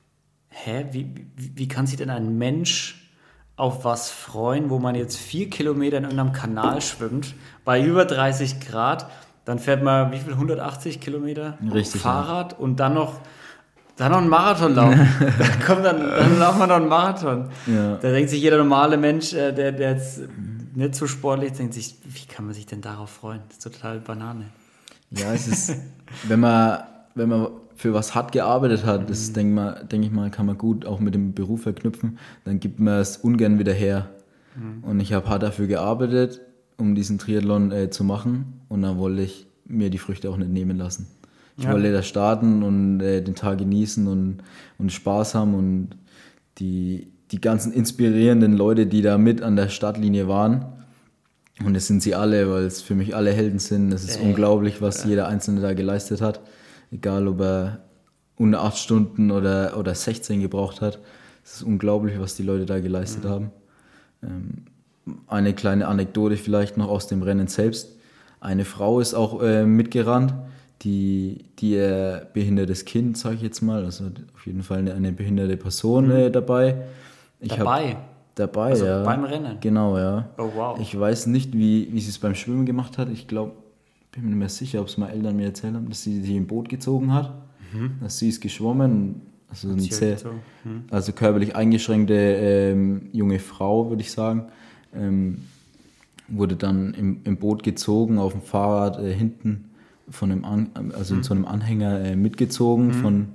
hä, wie, wie, wie kann sich denn ein Mensch auf was freuen, wo man jetzt vier Kilometer in irgendeinem Kanal schwimmt, bei über dreißig Grad, dann fährt man, wie viel, hundertachtzig Kilometer Richtig, Fahrrad und dann noch, dann noch einen Marathon laufen. dann, kommt dann, dann laufen wir noch einen Marathon. Ja. Da denkt sich jeder normale Mensch, äh, der, der jetzt nicht so sportlich ist, denkt sich, wie kann man sich denn darauf freuen? Das ist total Banane. Ja, es ist, wenn man, wenn man für was hart gearbeitet hat, das denke mal, denk ich mal, kann man gut auch mit dem Beruf verknüpfen, dann gibt man es ungern wieder her. Mhm. Und ich habe hart dafür gearbeitet, um diesen Triathlon äh, zu machen, und dann wollte ich mir die Früchte auch nicht nehmen lassen. Ich ja. wollte da starten und äh, den Tag genießen und, und Spaß haben, und die, die ganzen inspirierenden Leute, die da mit an der Startlinie waren, und es sind sie alle, weil es für mich alle Helden sind. Es ist Ey. unglaublich, was ja. jeder Einzelne da geleistet hat. Egal, ob er unter acht Stunden oder, oder sechzehn gebraucht hat. Es ist unglaublich, was die Leute da geleistet mhm. haben. Ähm, eine kleine Anekdote vielleicht noch aus dem Rennen selbst. Eine Frau ist auch äh, mitgerannt, die, die äh, behindertes Kind, sage ich jetzt mal, also auf jeden Fall eine, eine behinderte Person mhm. äh, dabei. Ich dabei? Hab, dabei, also ja. beim Rennen? Genau, ja. Oh, wow. Ich weiß nicht, wie, wie sie es beim Schwimmen gemacht hat. Ich glaube, bin mir nicht mehr sicher, ob es meine Eltern mir erzählt haben, dass sie sich im Boot gezogen hat. Mhm. Dass sie ist geschwommen. Also, eine sehr, mhm. also körperlich eingeschränkte ähm, junge Frau, würde ich sagen. Ähm, wurde dann im, im Boot gezogen, auf dem Fahrrad äh, hinten von einem An, also mhm. in so einem Anhänger äh, mitgezogen mhm. von,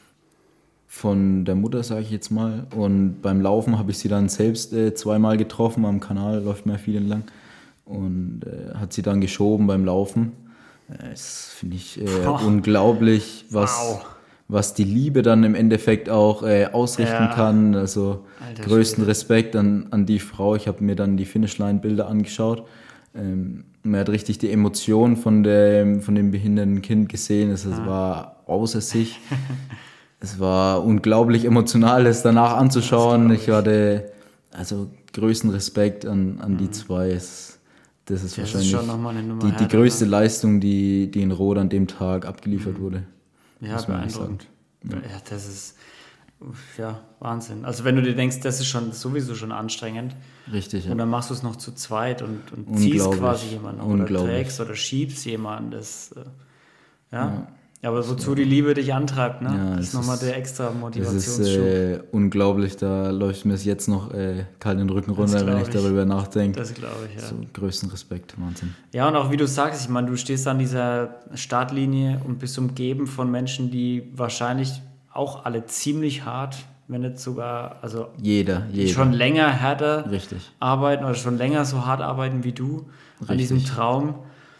von der Mutter, sage ich jetzt mal. Und beim Laufen habe ich sie dann selbst äh, zweimal getroffen, am Kanal läuft mir viel entlang, und äh, hat sie dann geschoben beim Laufen. Äh, das finde ich äh, oh. unglaublich, was, wow. was die Liebe dann im Endeffekt auch äh, ausrichten ja. kann. Also Alter, größten Schwede. Respekt an, an die Frau. Ich habe mir dann die Finishline-Bilder angeschaut. Ähm, man hat richtig die Emotionen von dem, von dem behinderten Kind gesehen. Es ah. war außer sich. Es war unglaublich emotional, das danach anzuschauen. Das ich. ich hatte also größten Respekt an, an mhm. die zwei. Es, das ist das wahrscheinlich ist die, härter, die größte ne? Leistung, die, die in Rot an dem Tag abgeliefert mhm. wurde. Ja, beeindruckend. Ja. ja, das ist ja Wahnsinn. Also wenn du dir denkst, das ist schon sowieso schon anstrengend. Richtig, ja. Und dann machst du es noch zu zweit und, und ziehst quasi jemanden oder trägst oder schiebst jemanden. Das, äh, ja. ja. Ja, aber wozu die Liebe dich antreibt, ne? Ja, das ist nochmal der extra Motivationsschub. Das ist äh, unglaublich, da läuft mir es jetzt noch äh, kalt den Rücken runter, wenn ich, ich darüber nachdenke. Das glaube ich, ja. So größten Respekt, Wahnsinn. Ja, und auch wie du sagst, ich meine, du stehst an dieser Startlinie und bist umgeben von Menschen, die wahrscheinlich auch alle ziemlich hart, wenn nicht sogar, also jeder, jeder. schon länger härter Richtig. arbeiten oder schon länger so hart arbeiten wie du Richtig. an diesem Traum.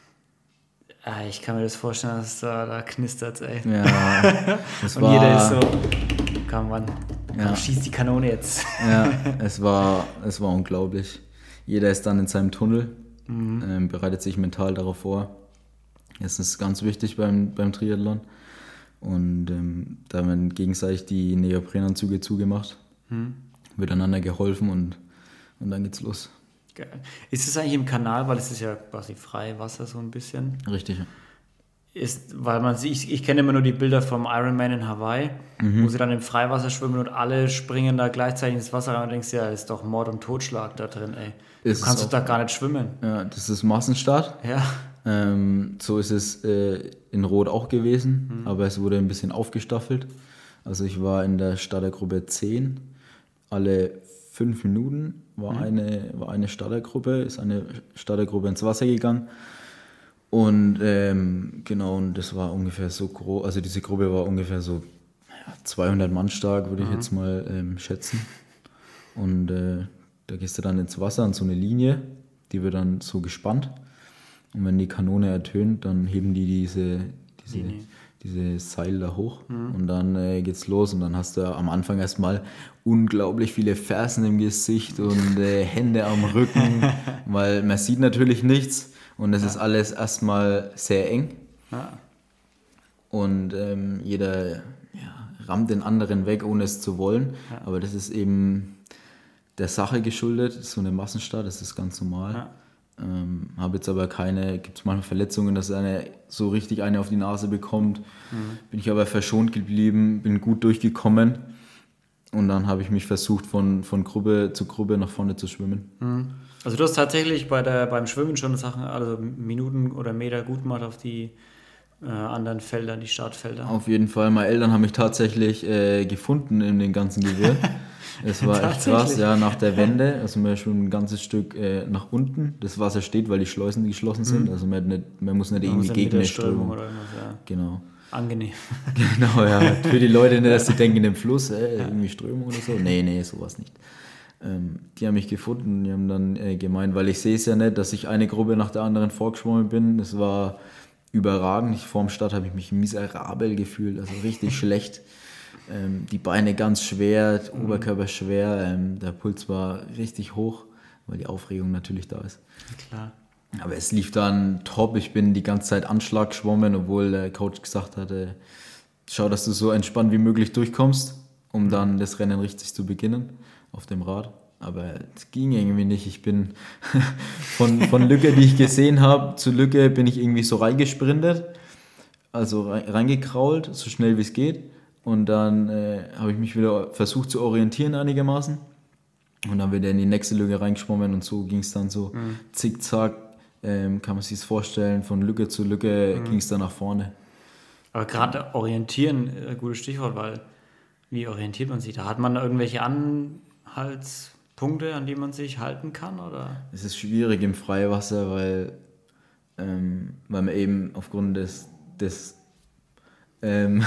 Ich kann mir das vorstellen, dass da, da knistert, ey. Ja, das und war, jeder ist so, komm Mann, ja. schieß die Kanone jetzt. Ja, es war, es war unglaublich. Jeder ist dann in seinem Tunnel, mhm. ähm, bereitet sich mental darauf vor. Das ist ganz wichtig beim, beim Triathlon. Und ähm, da werden gegenseitig die Neoprenanzüge zugemacht, mhm. wird einander geholfen, und, und dann geht's los. Geil. Ist es eigentlich im Kanal, weil es ist ja quasi frei Wasser so ein bisschen? Richtig. Ist, weil man sieht, ich, ich kenne immer nur die Bilder vom Ironman in Hawaii, mhm. wo sie dann im Freiwasser schwimmen und alle springen da gleichzeitig ins Wasser rein und denkst, ja, ist doch Mord und Totschlag da drin, ey. Ist du kannst doch da gar nicht schwimmen. Ja, das ist Massenstart. Ja. Ähm, so ist es äh, in Rot auch gewesen, mhm. aber es wurde ein bisschen aufgestaffelt. Also ich war in der Startergruppe zehn, alle fünf Minuten war, mhm. eine, war eine Startergruppe, ist eine Startergruppe ins Wasser gegangen. Und ähm, genau, und das war ungefähr so groß, also diese Gruppe war ungefähr so zweihundert Mann stark, würde mhm. ich jetzt mal ähm, schätzen. Und äh, da gehst du dann ins Wasser an so eine Linie, die wird dann so gespannt. Und wenn die Kanone ertönt, dann heben die diese, diese, diese Seil da hoch mhm. und dann äh, geht's los. Und dann hast du am Anfang erstmal unglaublich viele Fersen im Gesicht und äh, Hände am Rücken, weil man sieht natürlich nichts und es ja. ist alles erstmal sehr eng. Ja. Und ähm, jeder ja, rammt den anderen weg, ohne es zu wollen. Ja. Aber das ist eben der Sache geschuldet, das ist so eine Massenstart, das ist ganz normal. Ja. Ähm, habe jetzt aber keine, gibt es manchmal Verletzungen, dass einer so richtig eine auf die Nase bekommt. Mhm. Bin ich aber verschont geblieben, bin gut durchgekommen und dann habe ich mich versucht, von, von Gruppe zu Gruppe nach vorne zu schwimmen. Mhm. Also du hast tatsächlich bei der, beim Schwimmen schon Sachen, also Minuten oder Meter gut gemacht auf die äh, anderen Felder, die Startfelder? Auf jeden Fall. Meine Eltern haben mich tatsächlich äh, gefunden in den ganzen Gewirr. Es war echt krass, ja, nach der Wende, also man ist schon ein ganzes Stück äh, nach unten, das Wasser steht, weil die Schleusen geschlossen sind, mhm. also man, nicht, man muss nicht man irgendwie gegen eine Strömung. Oder irgendwas, ja. Genau. angenehm. Genau, ja. Für die Leute nicht, dass sie denken, im Fluss, äh, irgendwie Strömung oder so. Nee, nee, sowas nicht. Ähm, die haben mich gefunden, die haben dann äh, gemeint, weil ich sehe es ja nicht, dass ich eine Gruppe nach der anderen vorgeschwommen bin. Das war überragend. Ich, vorm Start habe ich mich miserabel gefühlt, also richtig schlecht. Ähm, die Beine ganz schwer, der Mhm. Oberkörper schwer, ähm, der Puls war richtig hoch, weil die Aufregung natürlich da ist. Klar. Aber es lief dann top. Ich bin die ganze Zeit Anschlag geschwommen, obwohl der Coach gesagt hatte, schau, dass du so entspannt wie möglich durchkommst, um dann das Rennen richtig zu beginnen auf dem Rad. Aber es ging irgendwie nicht. Ich bin von, von Lücke, die ich gesehen habe, zu Lücke bin ich irgendwie so reingesprintet, also rein- reingekrault, so schnell wie es geht. Und dann äh, habe ich mich wieder versucht zu orientieren einigermaßen. Und dann wieder in die nächste Lücke reingeschwommen und so ging es dann so Mhm. zickzack, ähm, kann man sich das vorstellen, von Lücke zu Lücke Mhm. ging es dann nach vorne. Aber gerade orientieren, äh, gutes Stichwort, weil wie orientiert man sich? Da hat man irgendwelche Anhaltspunkte, an die man sich halten kann, oder? Es ist schwierig im Freiwasser, weil, ähm, weil man eben aufgrund des, des, ähm,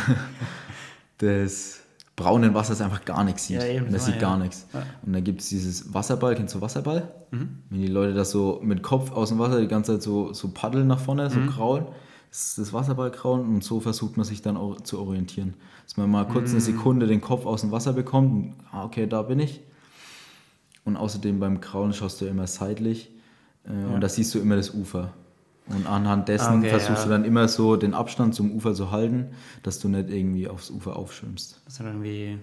des braunen Wassers einfach gar nichts sieht. Ja, eben, Man so, sieht ja. gar nichts. Ja. Und dann gibt es dieses Wasserball, kennst du Wasserball? Mhm. Wenn die Leute das so mit Kopf aus dem Wasser die ganze Zeit so, so paddeln nach vorne, so Mhm. kraulen. Das ist das Wasserballkrauen und so versucht man sich dann auch zu orientieren. Dass man mal kurz eine Sekunde den Kopf aus dem Wasser bekommt und, ah, okay, da bin ich. Und außerdem beim Krauen schaust du immer seitlich äh, Ja. und da siehst du immer das Ufer. Und anhand dessen Ah, okay, versuchst ja. du dann immer so den Abstand zum Ufer zu halten, dass du nicht irgendwie aufs Ufer aufschwimmst. Dass du dann irgendwie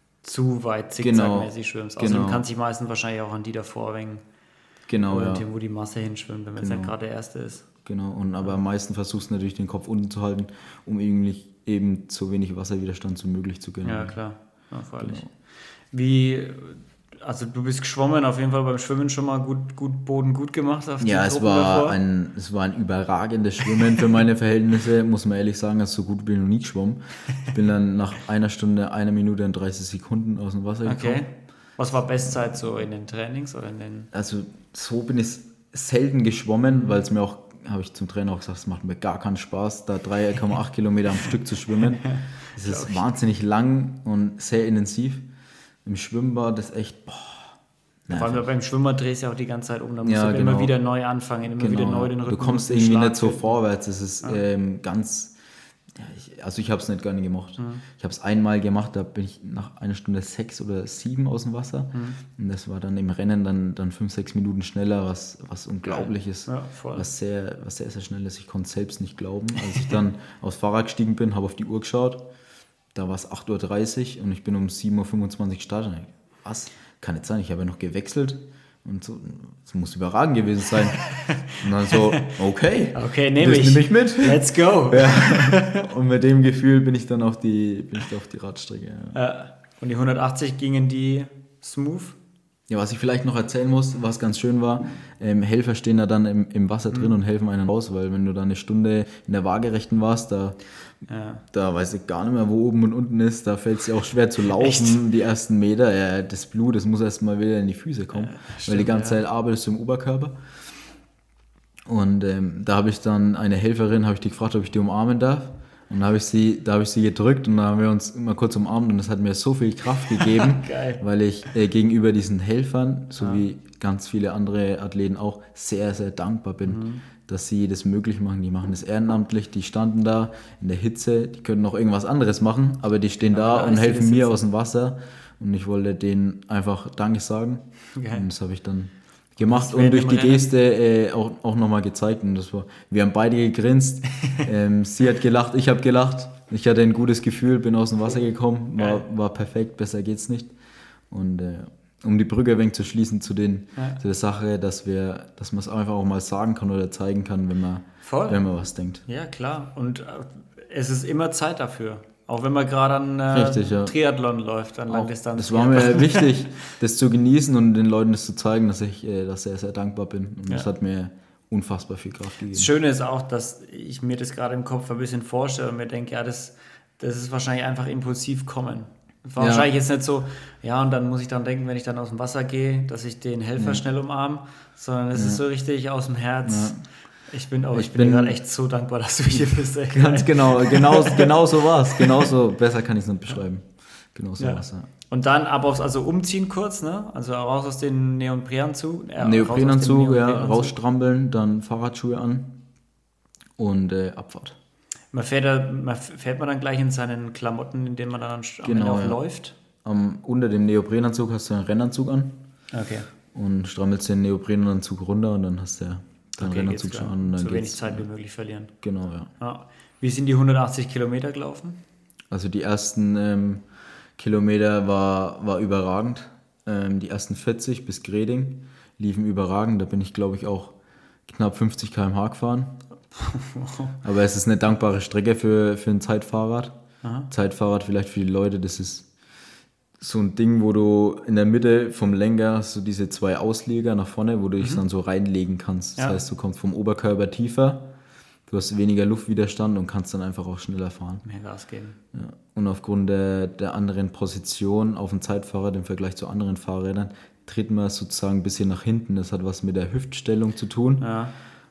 zu weit Genau, zickzackmäßig schwimmst. Außerdem genau. kann sich meistens wahrscheinlich auch an die davor wegen Genau, ja. orientieren, wo die Masse hinschwimmt, wenn es Genau. nicht gerade der erste ist. Genau. Und aber am meisten versuchst du natürlich den Kopf unten zu halten, um irgendwie eben so wenig Wasserwiderstand wie möglich zu generieren. Ja, klar. Ja, freilich. Genau. Wie, also du bist geschwommen, auf jeden Fall beim Schwimmen schon mal gut, gut Boden gut gemacht. Auf die Ja, es Gruppen war, davor. ein, es war ein überragendes Schwimmen für meine Verhältnisse, muss man ehrlich sagen, also so gut bin ich noch nie geschwommen. Ich bin dann nach einer Stunde, einer Minute und dreißig Sekunden aus dem Wasser gekommen. Okay. Was war Bestzeit so in den Trainings oder in den... Also so bin ich selten geschwommen, weil es mir auch, habe ich zum Trainer auch gesagt, es macht mir gar keinen Spaß, da drei Komma acht Kilometer am Stück zu schwimmen. Es ist wahnsinnig lang und sehr intensiv. Im Schwimmbad ist echt, boah, Vor allem beim Schwimmer drehst du ja auch die ganze Zeit um, da musst Ja, du immer genau. wieder neu anfangen, immer wieder neu den Rücken. Du kommst den irgendwie Schlag nicht so finden. vorwärts. Es ist ähm, ganz, ja, ich, also ich habe es nicht gerne gemacht. Ich habe es einmal gemacht, da bin ich nach einer Stunde sechs oder sieben aus dem Wasser. Und das war dann im Rennen dann, dann fünf, sechs Minuten schneller, was, was unglaublich ist. Ja, voll. Was sehr, was sehr, sehr schnell ist. Ich konnte es selbst nicht glauben. Als ich dann aufs Fahrrad gestiegen bin, habe auf die Uhr geschaut, da war es acht Uhr dreißig und ich bin um sieben Uhr fünfundzwanzig gestartet. Und ich, was? Kann nicht sein, ich habe ja noch gewechselt. Und so, das muss überragend gewesen sein. Und dann so, okay, Okay, nehme das ich. nehme ich mit. Let's go. Ja. Und mit dem Gefühl bin ich dann auf die, bin ich da auf die Radstrecke. Ja. Ja. Und die hundertachtzig gingen die smooth? Ja, was ich vielleicht noch erzählen muss, was ganz schön war, ähm, Helfer stehen da dann im, im Wasser drin und helfen einen raus, weil wenn du da eine Stunde in der Waagerechten warst, da, Ja. da weiß ich gar nicht mehr, wo oben und unten ist, da fällt es dir auch schwer zu laufen, Echt? die ersten Meter. Ja, das Blut, das muss erst mal wieder in die Füße kommen, Ja, weil stimmt, die ganze ja. Zeit arbeitest du im Oberkörper. Und ähm, da habe ich dann eine Helferin, habe ich die gefragt, ob ich die umarmen darf. Und da habe ich sie, da habe ich sie gedrückt und da haben wir uns immer kurz umarmt und das hat mir so viel Kraft gegeben, Geil. weil ich äh, gegenüber diesen Helfern, so wie ganz viele andere Athleten auch, sehr, sehr dankbar bin, Mhm. dass sie das möglich machen. Die machen das ehrenamtlich, die standen da in der Hitze, die können noch irgendwas anderes machen, aber die stehen da klar, und ich sehe helfen das mir jetzt. aus dem Wasser und ich wollte denen einfach Danke sagen. Geil. Und das habe ich dann gemacht Das und während durch dem die Rennen? Geste äh, auch, auch nochmal gezeigt. Und das war, wir haben beide gegrinst. ähm, sie hat gelacht, ich habe gelacht. Ich hatte ein gutes Gefühl, bin aus dem Wasser gekommen, war, Geil. war perfekt, besser geht's nicht. Und äh, um die Brücke ein wenig zu schließen zu, den, Ja. zu der Sache, dass wir, dass man es einfach auch mal sagen kann oder zeigen kann, wenn man, Voll. wenn man was denkt. Ja, klar. Und äh, es ist immer Zeit dafür. Auch wenn man gerade an äh, Richtig, ja. Triathlon läuft, an Auch, Langdistanz. das war mir wichtig, das zu genießen und den Leuten das zu zeigen, dass ich äh, dass sehr, sehr dankbar bin. Und das Ja. hat mir unfassbar viel Kraft gegeben. Das Schöne ist auch, dass ich mir das gerade im Kopf ein bisschen vorstelle und mir denke, ja, das, das ist wahrscheinlich einfach impulsiv kommen. War Ja. wahrscheinlich jetzt nicht so, ja, und dann muss ich dann denken, wenn ich dann aus dem Wasser gehe, dass ich den Helfer schnell umarme, sondern es ist so richtig aus dem Herz. Ich bin auch, ich, Ich bin, bin- gerade echt so dankbar, dass du hier bist. Ey. Ganz genau, genau, genau so war es. Genauso, besser kann ich es nicht beschreiben. Genau so Ja. war es, ja. Und dann aber aufs, also umziehen kurz, ne? Also raus aus dem Neoprenanzug. Äh, Neoprenanzug, raus aus dem ja, Neoprenanzug. rausstrampeln, dann Fahrradschuhe an und äh, Abfahrt. Man fährt, da, man fährt man dann gleich in seinen Klamotten, in denen man dann am Genau, Ende auch ja. läuft. Am, unter dem Neoprenanzug hast du einen Rennanzug an Okay. und strammelst den Neoprenanzug runter und dann hast du ja deinen Okay, Rennanzug geht's schon klar. an. Und dann so wenig geht's, Zeit wie möglich verlieren. Genau, ja. Ja. Wie sind die hundertachtzig Kilometer gelaufen? Also die ersten ähm, Kilometer war, war überragend. Ähm, die ersten vierzig bis Greding liefen überragend. Da bin ich, glaube ich, auch knapp fünfzig Kilometer pro Stunde gefahren. Aber es ist eine dankbare Strecke für, für ein Zeitfahrrad. Aha. Zeitfahrrad vielleicht für die Leute, das ist so ein Ding, wo du in der Mitte vom Lenker hast du diese zwei Ausleger nach vorne, wo du dich dann so reinlegen kannst. Das Ja. heißt, du kommst vom Oberkörper tiefer, du hast weniger Luftwiderstand und kannst dann einfach auch schneller fahren. Mehr Gas geben. Ja. Und aufgrund der, der anderen Position auf dem Zeitfahrrad im Vergleich zu anderen Fahrrädern tritt man sozusagen ein bisschen nach hinten. Das hat was mit der Hüftstellung zu tun. Ja.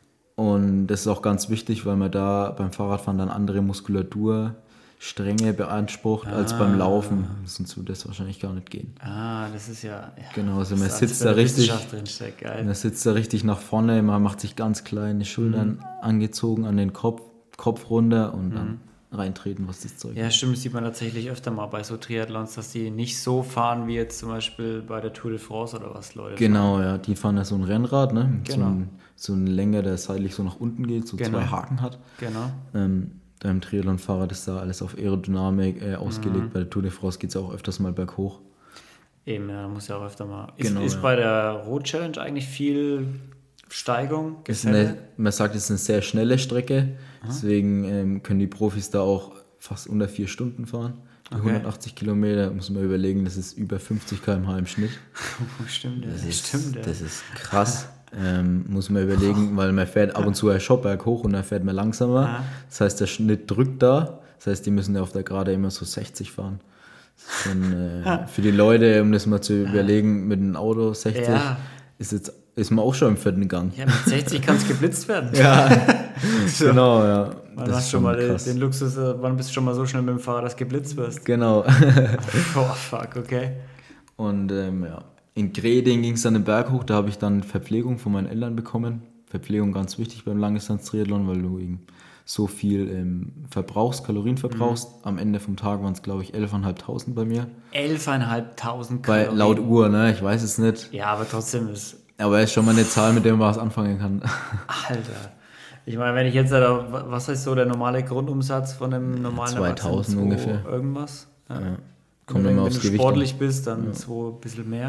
Und das ist auch ganz wichtig, weil man da beim Fahrradfahren dann andere Muskulaturstränge beansprucht als beim Laufen. Sonst würde das wahrscheinlich gar nicht gehen. Ah, das ist ja. ja Genau, also das man ist sitzt für da eine richtig, Wissenschaft drinsteckt. Geil. man sitzt da richtig nach vorne, man macht sich ganz kleine Schultern Mhm. angezogen an den Kopf, Kopf runter und dann reintreten, was das Zeug Ja, stimmt, das sieht man tatsächlich öfter mal bei so Triathlons, dass die nicht so fahren wie jetzt zum Beispiel bei der Tour de France oder was, Leute. Genau, ja, die fahren ja so ein Rennrad, ne? Mit Genau. So, ein, so ein Länger, der seitlich so nach unten geht, so Genau. zwei Haken hat. Genau. Ähm, beim Triathlon-Fahrrad ist da alles auf Aerodynamik äh, ausgelegt. Mhm. Bei der Tour de France geht es auch öfters mal berghoch. Eben, ja, da muss ja auch öfter mal. Ist, Genau, ist ja. bei der Road Challenge eigentlich viel Steigung, Ist Gefälle? eine, man sagt, es ist eine sehr schnelle Strecke, deswegen ähm, können die Profis da auch fast unter vier Stunden fahren. Die Okay. hundertachtzig Kilometer, muss man überlegen, das ist über fünfzig Kilometer pro Stunde im Schnitt. Stimmt, ja. Das ist, Stimmt, ja. das ist krass. Ähm, muss man überlegen, weil man fährt ab und zu ein Schoppberg hoch und dann fährt man langsamer. Ah. Das heißt, der Schnitt drückt da. Das heißt, die müssen ja auf der Gerade immer so sechzig fahren. Das ist schon, äh, für die Leute, um das mal zu überlegen, mit einem Auto sechzig, Ja. ist, jetzt, ist man auch schon im vierten Gang. Ja, mit sechzig kann es geblitzt werden. Ja, genau, ja. Wann Das hast ist schon mal den, krass. den Luxus, äh, wann bist du schon mal so schnell mit dem Fahrrad, dass geblitzt wirst? Genau. Oh, fuck, okay. Und ähm, ja, in Greding ging es dann den Berg hoch, da habe ich dann Verpflegung von meinen Eltern bekommen. Verpflegung ganz wichtig beim Langdistanz-Triathlon, weil du eben so viel ähm, verbrauchst, Kalorien verbrauchst. Mhm. Am Ende vom Tag waren es, glaube ich, elftausendfünfhundert bei mir. elftausendfünfhundert Bei, Kalorien. laut Uhr, ne? Ich weiß es nicht. Ja, aber trotzdem ist. Aber es ist schon mal eine Zahl, mit der man was anfangen kann. Alter. Ich meine, wenn ich jetzt, da, was heißt so der normale Grundumsatz von einem normalen zweitausend Erwachsenen? ungefähr. Zwei Irgendwas. Ja. Ja. Kommt wenn, immer wenn aufs du Gewicht sportlich an. bist, dann so ein bisschen mehr.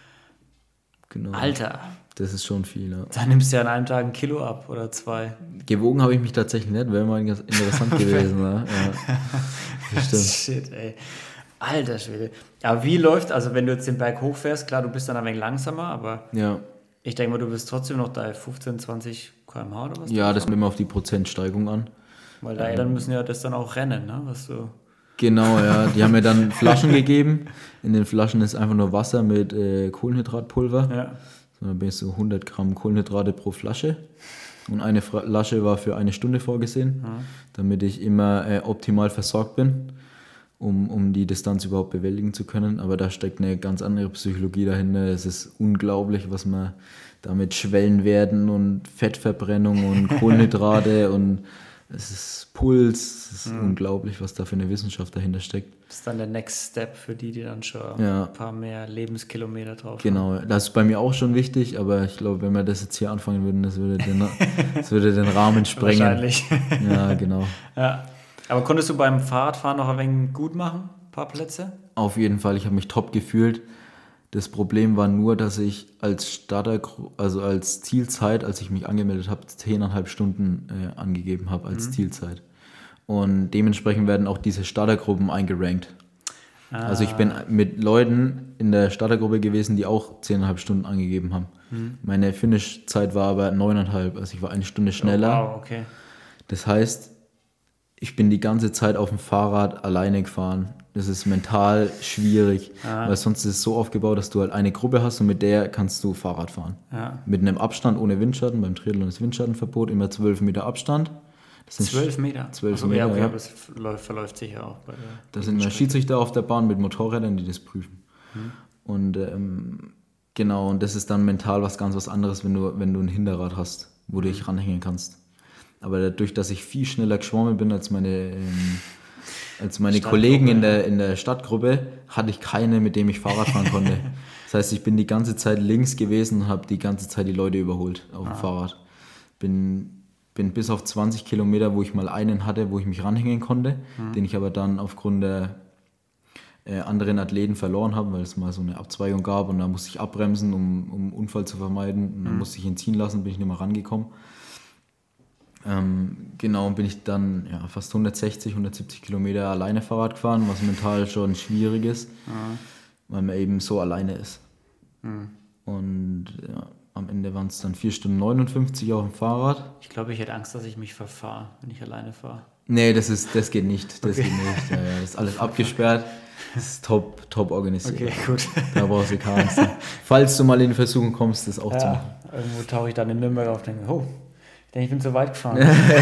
Genau. Alter, Das ist schon viel, ja. da nimmst du ja an einem Tag ein Kilo ab oder zwei. Gewogen habe ich mich tatsächlich nicht, wäre mal ganz interessant gewesen. Ne? Ja. Das stimmt. Shit, ey. Alter Schwede. Aber wie läuft, also wenn du jetzt den Berg hochfährst, klar, du bist dann ein wenig langsamer, aber Ja. ich denke mal, du bist trotzdem noch da fünfzehn, zwanzig Kilometer pro Stunde oder was? Ja, das kommt immer auf die Prozentsteigung an. Weil deine Eltern müssen ja das dann auch rennen, ne? Was du. Genau, ja. Die haben mir dann Flaschen gegeben. In den Flaschen ist einfach nur Wasser mit äh, Kohlenhydratpulver. Ja. So, dann bin ich so hundert Gramm Kohlenhydrate pro Flasche. Und eine Flasche war für eine Stunde vorgesehen, damit ich immer äh, optimal versorgt bin, um, um die Distanz überhaupt bewältigen zu können. Aber da steckt eine ganz andere Psychologie dahinter. Es ist unglaublich, was man damit Schwellenwerten und Fettverbrennung und Kohlenhydrate und es ist Puls. Es ist unglaublich, was da für eine Wissenschaft dahinter steckt. Das ist dann der Next Step für die, die dann schon Ja. ein paar mehr Lebenskilometer drauf haben. Genau, das ist bei mir auch schon wichtig, aber ich glaube, wenn wir das jetzt hier anfangen würden, das würde den, das würde den Rahmen sprengen. Wahrscheinlich. Ja, genau. Ja. Aber konntest du beim Fahrradfahren noch ein wenig gut machen? Ein paar Plätze? Auf jeden Fall, ich habe mich top gefühlt. Das Problem war nur, dass ich als Starter, also als Zielzeit, als ich mich angemeldet habe, zehneinhalb Stunden äh, angegeben habe als Mhm. Zielzeit. Und dementsprechend werden auch diese Startergruppen eingerankt. Ah. Also ich bin mit Leuten in der Startergruppe gewesen, die auch zehneinhalb Stunden angegeben haben. Mhm. Meine Finish-Zeit war aber neuneinhalb, also ich war eine Stunde schneller. Oh, wow, okay. Das heißt, ich bin die ganze Zeit auf dem Fahrrad alleine gefahren. Das ist mental schwierig, Ja. weil sonst ist es so aufgebaut, dass du halt eine Gruppe hast und mit der kannst du Fahrrad fahren. Ja. Mit einem Abstand ohne Windschatten, beim Triathlon ist Windschattenverbot, immer zwölf Meter Abstand. Das sind Zwölf Meter? zwölf Achso, Meter, ja, okay, ja. aber das verläuft, verläuft sich ja auch bei der. Da sind immer Schiedsrichter auf der Bahn mit Motorrädern, die das prüfen. Hm. Und ähm, genau, und das ist dann mental was ganz was anderes, wenn du, wenn du ein Hinterrad hast, wo du dich ranhängen kannst. Aber dadurch, dass ich viel schneller geschwommen bin als meine, ähm, als meine Kollegen in der, in der Stadtgruppe, hatte ich keine, mit dem ich Fahrrad fahren konnte. Das heißt, ich bin die ganze Zeit links gewesen und habe die ganze Zeit die Leute überholt auf dem ah. Fahrrad. Bin, bin bis auf zwanzig Kilometer, wo ich mal einen hatte, wo ich mich ranhängen konnte, mhm. den ich aber dann aufgrund der äh, anderen Athleten verloren habe, weil es mal so eine Abzweigung gab und da musste ich abbremsen, um, um einen Unfall zu vermeiden. Und dann mhm. musste ich ihn ziehen lassen, bin ich nicht mehr rangekommen. Ähm, genau, bin ich dann ja, fast hundertsechzig, hundertsiebzig Kilometer alleine Fahrrad gefahren, was mental schon schwierig ist, mhm. weil man eben so alleine ist. Mhm. Und ja, am Ende waren es dann vier Stunden neunundfünfzig auf dem Fahrrad. Ich glaube, ich hätte Angst, dass ich mich verfahre, wenn ich alleine fahre. Nee, das, ist, das geht nicht. Das okay. geht nicht. Ja, ja, das ist alles abgesperrt. Das ist top, top organisiert. Okay, gut. Da brauchst du keine Angst. Falls du mal in Versuchung kommst, das auch ja, zu machen. Irgendwo tauche ich dann in Nürnberg auf und denke, oh, ich denke, ich bin zu weit gefahren.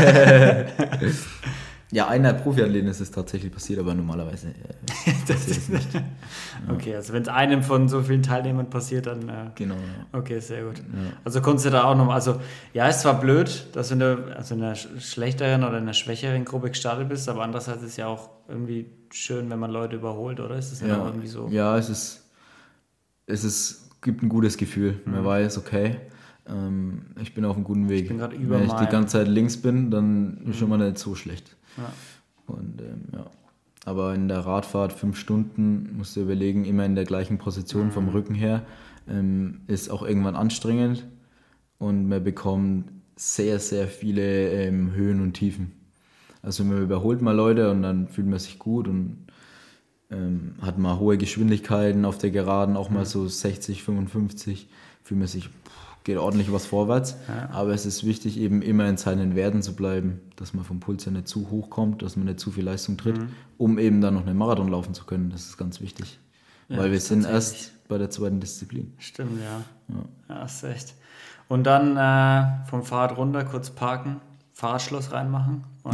Ja, einer Profiathleten ist es tatsächlich passiert, aber normalerweise äh, das ist nicht. Ja. Okay, also wenn es einem von so vielen Teilnehmern passiert, dann... Äh, genau. Ja. Okay, sehr gut. Ja. Also konntest du da auch noch... Also ja, es war blöd, dass du in, der, also in einer schlechteren oder in einer schwächeren Gruppe gestartet bist, aber andererseits ist es ja auch irgendwie schön, wenn man Leute überholt, oder? Ist das ja, ja irgendwie so... Ja, es ist... Es ist, gibt ein gutes Gefühl. Mhm. Man weiß, okay... Ich bin auf einem guten Weg. Ich bin gerade über Wenn ich mein... die ganze Zeit links bin, dann ist schon mal nicht so schlecht. Ja. Und, ähm, ja. Aber in der Radfahrt fünf Stunden, musst du überlegen, immer in der gleichen Position mhm. vom Rücken her, ähm, ist auch irgendwann anstrengend und man bekommt sehr, sehr viele ähm, Höhen und Tiefen. Also man überholt mal Leute und dann fühlt man sich gut und ähm, hat mal hohe Geschwindigkeiten auf der Geraden, auch mal so sechzig, fünfundfünfzig, fühlt man sich... geht ordentlich was vorwärts, ja. aber es ist wichtig, eben immer in seinen Werten zu bleiben, dass man vom Puls ja nicht zu hoch kommt, dass man nicht zu viel Leistung tritt, mhm. um eben dann noch einen Marathon laufen zu können. Das ist ganz wichtig, ja, weil wir sind erst bei der zweiten Disziplin. Stimmt, ja. Ja, ja ist echt. Und dann äh, vom Fahrrad runter, kurz parken, Fahrradschloss reinmachen. Und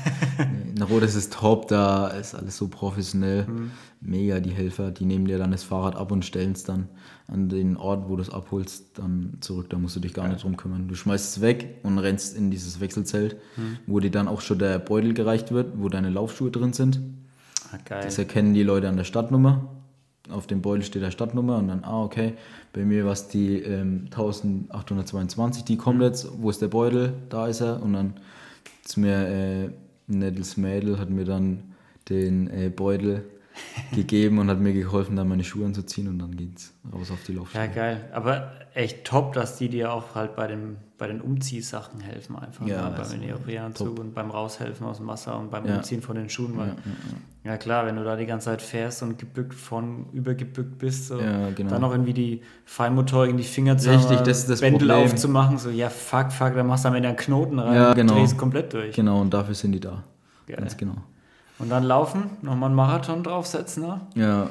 Na, Rot, das ist top, da ist alles so professionell, mhm. mega die Helfer, die nehmen dir dann das Fahrrad ab und stellen es dann an den Ort, wo du es abholst, dann zurück, da musst du dich gar ja. nicht drum kümmern. Du schmeißt es weg und rennst in dieses Wechselzelt, mhm. wo dir dann auch schon der Beutel gereicht wird, wo deine Laufschuhe drin sind. Ah, geil. Das erkennen die Leute an der Stadtnummer. Auf dem Beutel steht der Stadtnummer und dann, ah, okay, bei mir war es die ähm, eintausendachthundertzweiundzwanzig, die kommt jetzt, wo ist der Beutel? Da ist er. Und dann ist mir äh, ein nettes Mädel, hat mir dann den äh, Beutel gegeben und hat mir geholfen, dann meine Schuhe anzuziehen und dann geht's raus auf die Laufschuhe. Ja, geil. Aber echt top, dass die dir auch halt bei, dem, bei den Umziehsachen helfen einfach. Ja, ne? Beim Neoprenanzug und beim Raushelfen aus dem Wasser und beim ja. Umziehen von den Schuhen. Weil, ja, ja, ja. ja klar, wenn du da die ganze Zeit fährst und gebückt von übergebückt bist, so, ja, genau. dann noch irgendwie die Feinmotorik in die Finger zu Richtig, das ist das Bändel Problem. aufzumachen, so ja fuck, fuck, dann machst du am Ende einen Knoten rein ja, genau. und drehst komplett durch. Genau, und dafür sind die da. Geil. Ganz genau. Und dann laufen, nochmal einen Marathon draufsetzen, ne? Ja,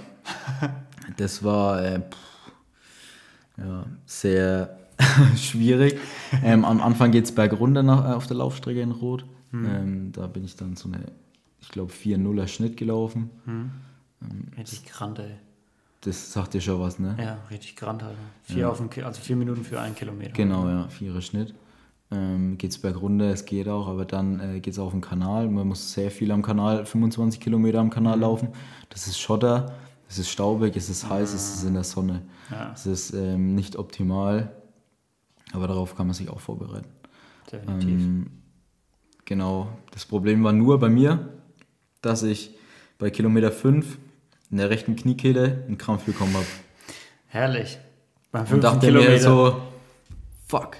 das war äh, pff, ja, sehr schwierig. Ähm, am Anfang geht es bergunter nach, äh, auf der Laufstrecke in Rot. Hm. Ähm, da bin ich dann so eine, ich glaube, vier nuller Schnitt gelaufen. Hm. Ähm, richtig grant, ey. Das sagt dir schon was, ne? Ja, richtig grant, Alter. Vier ja. auf den, also vier Minuten für einen Kilometer. Genau, ja, vierer Schnitt. Ähm, geht es bergunter, es geht auch, aber dann äh, geht es auf den Kanal. Man muss sehr viel am Kanal, fünfundzwanzig Kilometer am Kanal mhm. laufen. Das ist Schotter, es ist staubig, es ist heiß, mhm. es ist in der Sonne. Ja. Es ist ähm, nicht optimal, aber darauf kann man sich auch vorbereiten. Definitiv. Ähm, genau, das Problem war nur bei mir, dass ich bei Kilometer fünf in der rechten Kniekehle einen Krampf bekommen habe. Herrlich. Beim fünften Und dachte Kilometer. Mir so, fuck.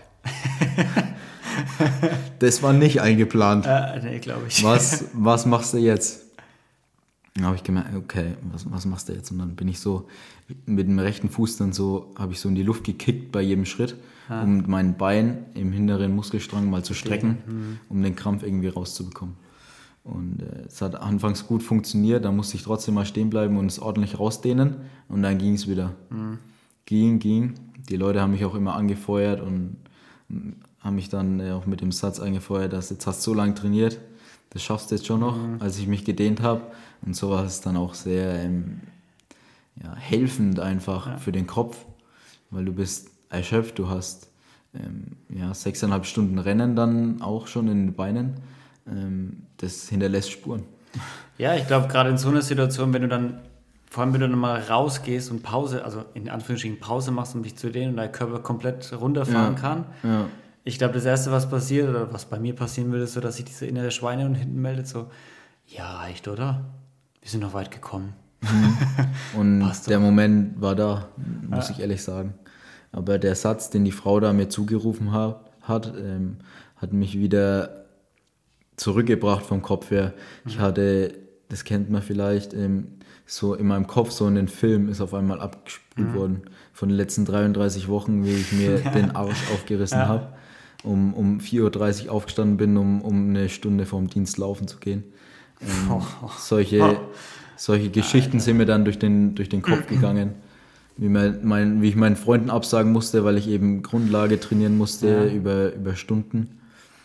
Das war nicht eingeplant. Äh, nee, glaube ich. Was, was machst du jetzt? Dann habe ich gemerkt, okay, was, was machst du jetzt? Und dann bin ich so mit dem rechten Fuß dann so, habe ich so in die Luft gekickt bei jedem Schritt, ah. um mein Bein im hinteren Muskelstrang mal zu strecken, mhm. um den Krampf irgendwie rauszubekommen. Und äh, es hat anfangs gut funktioniert, da musste ich trotzdem mal stehen bleiben und es ordentlich rausdehnen und dann ging es wieder. Mhm. Ging, ging. Die Leute haben mich auch immer angefeuert und haben mich dann äh, auch mit dem Satz angefeuert, dass jetzt hast du so lange trainiert, das schaffst du jetzt schon noch, mhm. als ich mich gedehnt habe. Und so war es dann auch sehr ähm, ja, helfend einfach ja. für den Kopf, weil du bist erschöpft, du hast ähm, ja, sechseinhalb Stunden Rennen dann auch schon in den Beinen. Ähm, das hinterlässt Spuren. Ja, ich glaube, gerade in so einer Situation, wenn du dann, vor allem wenn du dann mal rausgehst und Pause, also in Anführungsstrichen Pause machst, um dich zu dehnen und dein Körper komplett runterfahren ja. kann. Ja. Ich glaube, das Erste, was passiert, oder was bei mir passieren würde, ist so, dass sich diese innere Schweinehund hinten meldet, so, ja, reicht, oder? Wir sind noch weit gekommen. Mhm. Und der Moment war da, muss ja. ich ehrlich sagen. Aber der Satz, den die Frau da mir zugerufen hat, hat, ähm, hat mich wieder zurückgebracht vom Kopf her. Mhm. Ich hatte, das kennt man vielleicht, ähm, so in meinem Kopf, so in den Film ist auf einmal abgespult mhm. worden. Von den letzten dreiunddreißig Wochen, wie ich mir den Arsch aufgerissen ja. habe. Um, um vier Uhr dreißig aufgestanden bin, um, um eine Stunde vorm Dienst laufen zu gehen. Ähm, oh. Solche, oh. solche Geschichten Alter. sind mir dann durch den, durch den Kopf gegangen. Wie, mein, mein, wie ich meinen Freunden absagen musste, weil ich eben Grundlage trainieren musste ja. über, über Stunden.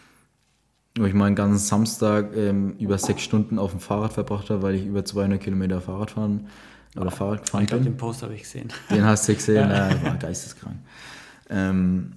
Wo ich meinen ganzen Samstag ähm, über sechs Stunden auf dem Fahrrad verbracht habe, weil ich über zweihundert Kilometer Fahrrad fahren oder oh. Fahrrad gefahren ich glaub, bin. Den Post habe ich gesehen. Den hast du gesehen? Ja, ja war geisteskrank. Ähm,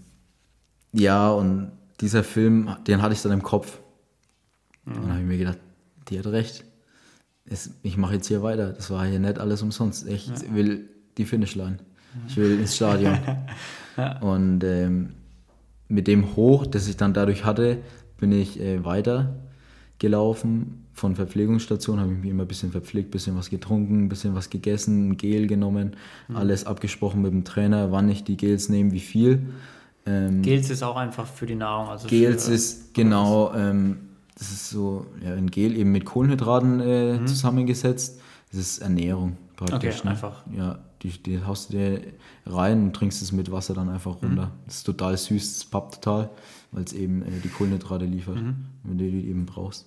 ja, und dieser Film, den hatte ich dann im Kopf. Mhm. Und dann habe ich mir gedacht, die hat recht. Es, ich mache jetzt hier weiter. Das war hier nicht alles umsonst. Ich ja. will die Finishline. Ich will ins Stadion. ja. Und ähm, mit dem Hoch, das ich dann dadurch hatte, bin ich äh, weiter gelaufen. Von Verpflegungsstation habe ich mich immer ein bisschen verpflegt, ein bisschen was getrunken, ein bisschen was gegessen, ein Gel genommen. Mhm. Alles abgesprochen mit dem Trainer, wann ich die Gels nehme, wie viel. Ähm, Gels ist auch einfach für die Nahrung. Also Gels für, ist, genau, ähm, das ist so ja, ein Gel eben mit Kohlenhydraten äh, mhm. zusammengesetzt. Das ist Ernährung praktisch. Okay, ne? einfach. Ja, die, die haust du dir rein und trinkst es mit Wasser dann einfach runter. Mhm. Das ist total süß, das pappt total, weil es eben äh, die Kohlenhydrate liefert, mhm. wenn du die eben brauchst.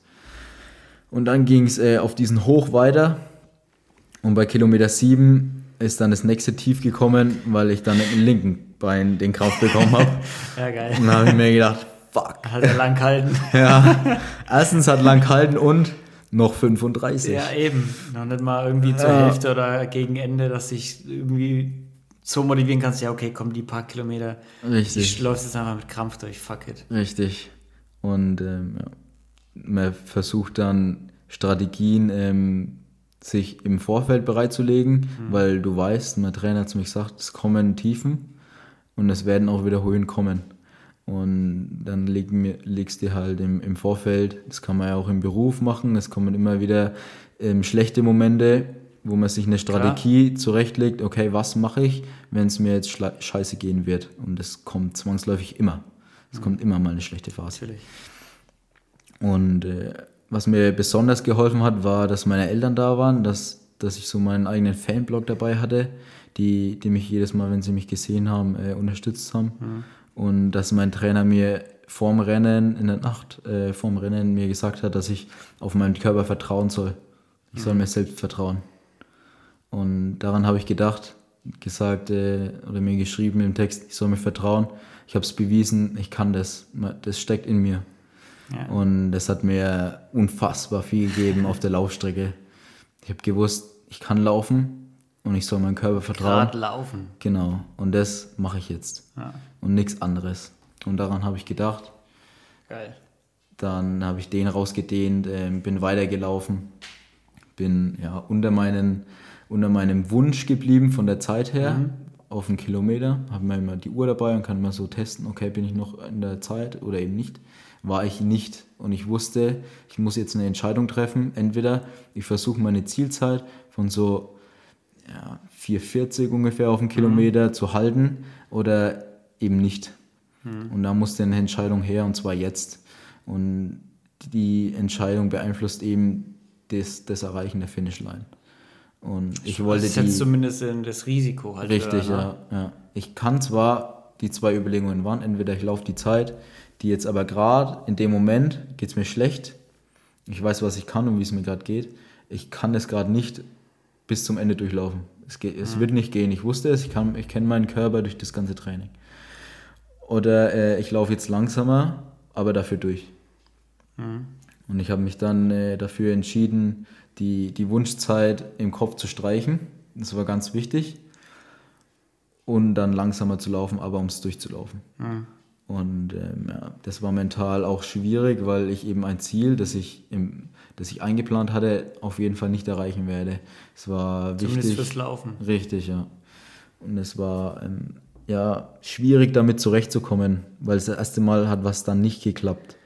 Und dann ging es äh, auf diesen Hoch weiter und bei Kilometer sieben ist dann das nächste Tief gekommen, weil ich dann im linken Bein den Krampf bekommen habe. Ja, geil. Und dann habe ich mir gedacht, fuck. Hat er lang gehalten. Ja, erstens hat lang gehalten und noch fünfunddreißig. Ja, eben. Noch nicht mal irgendwie ja. zur Hälfte oder gegen Ende, dass ich irgendwie so motivieren kannst, ja, okay, komm, die paar Kilometer. Richtig. Ich läufst jetzt einfach mit Krampf durch, fuck it. Richtig. Und ähm, ja. man versucht dann Strategien, ähm, sich im Vorfeld bereitzulegen, mhm. weil du weißt, mein Trainer hat zu mir gesagt, es kommen Tiefen und es werden auch wieder Höhen kommen. Und dann leg mir, legst du halt im, im Vorfeld, das kann man ja auch im Beruf machen, es kommen immer wieder ähm, schlechte Momente, wo man sich eine Strategie Klar. zurechtlegt, okay, was mache ich, wenn es mir jetzt schla- scheiße gehen wird? Und das kommt zwangsläufig immer. Es mhm. kommt immer mal eine schlechte Phase. Natürlich. Und äh, was mir besonders geholfen hat, war, dass meine Eltern da waren, dass, dass ich so meinen eigenen Fanblog dabei hatte, die, die mich jedes Mal, wenn sie mich gesehen haben, äh, unterstützt haben. Mhm. Und dass mein Trainer mir vorm Rennen, in der Nacht äh, vorm Rennen mir gesagt hat, dass ich auf meinen Körper vertrauen soll. Ich soll mhm. mir selbst vertrauen. Und daran habe ich gedacht, gesagt äh, oder mir geschrieben im Text, ich soll mir vertrauen. Ich habe es bewiesen, ich kann das. Das steckt in mir. Ja. Und das hat mir unfassbar viel gegeben auf der Laufstrecke. Ich habe gewusst, ich kann laufen und ich soll meinem Körper vertrauen. Gerade laufen. Genau. Und das mache ich jetzt. Ja. Und nichts anderes. Und daran habe ich gedacht. Geil. Dann habe ich den rausgedehnt, äh, bin weitergelaufen, bin ja unter, meinen, unter meinem Wunsch geblieben von der Zeit her. Mhm. Auf einen Kilometer. Habe mir immer die Uhr dabei und kann mal so testen, okay, bin ich noch in der Zeit oder eben nicht. War ich nicht. Und ich wusste, ich muss jetzt eine Entscheidung treffen. Entweder ich versuche meine Zielzeit von so ja, vier vierzig ungefähr auf einen Kilometer mhm. zu halten oder eben nicht. Mhm. Und da musste eine Entscheidung her und zwar jetzt. Und die Entscheidung beeinflusst eben das, das Erreichen der Finishline. Und ich wollte das ist jetzt zumindest das Risiko. Halt richtig, oder, ja, ja. Ich kann zwar, die zwei Überlegungen waren, entweder ich laufe die Zeit, die jetzt aber gerade in dem Moment geht es mir schlecht Ich weiß, was ich kann und wie es mir gerade geht. Ich kann es gerade nicht bis zum Ende durchlaufen. Es, geht, es mhm. wird nicht gehen. Ich wusste es, ich, kann, ich kenne meinen Körper durch das ganze Training. Oder äh, ich laufe jetzt langsamer, aber dafür durch. Mhm. Und ich habe mich dann äh, dafür entschieden, die, die Wunschzeit im Kopf zu streichen. Das war ganz wichtig. Und dann langsamer zu laufen, aber um es durchzulaufen. Mhm. Und ähm, ja, das war mental auch schwierig, weil ich eben ein Ziel, das ich, im, das ich eingeplant hatte, auf jeden Fall nicht erreichen werde. Es war Zumindest wichtig. fürs Laufen. Richtig, ja. Und es war ähm, ja, schwierig, damit zurechtzukommen, weil es das erste Mal hat was dann nicht geklappt.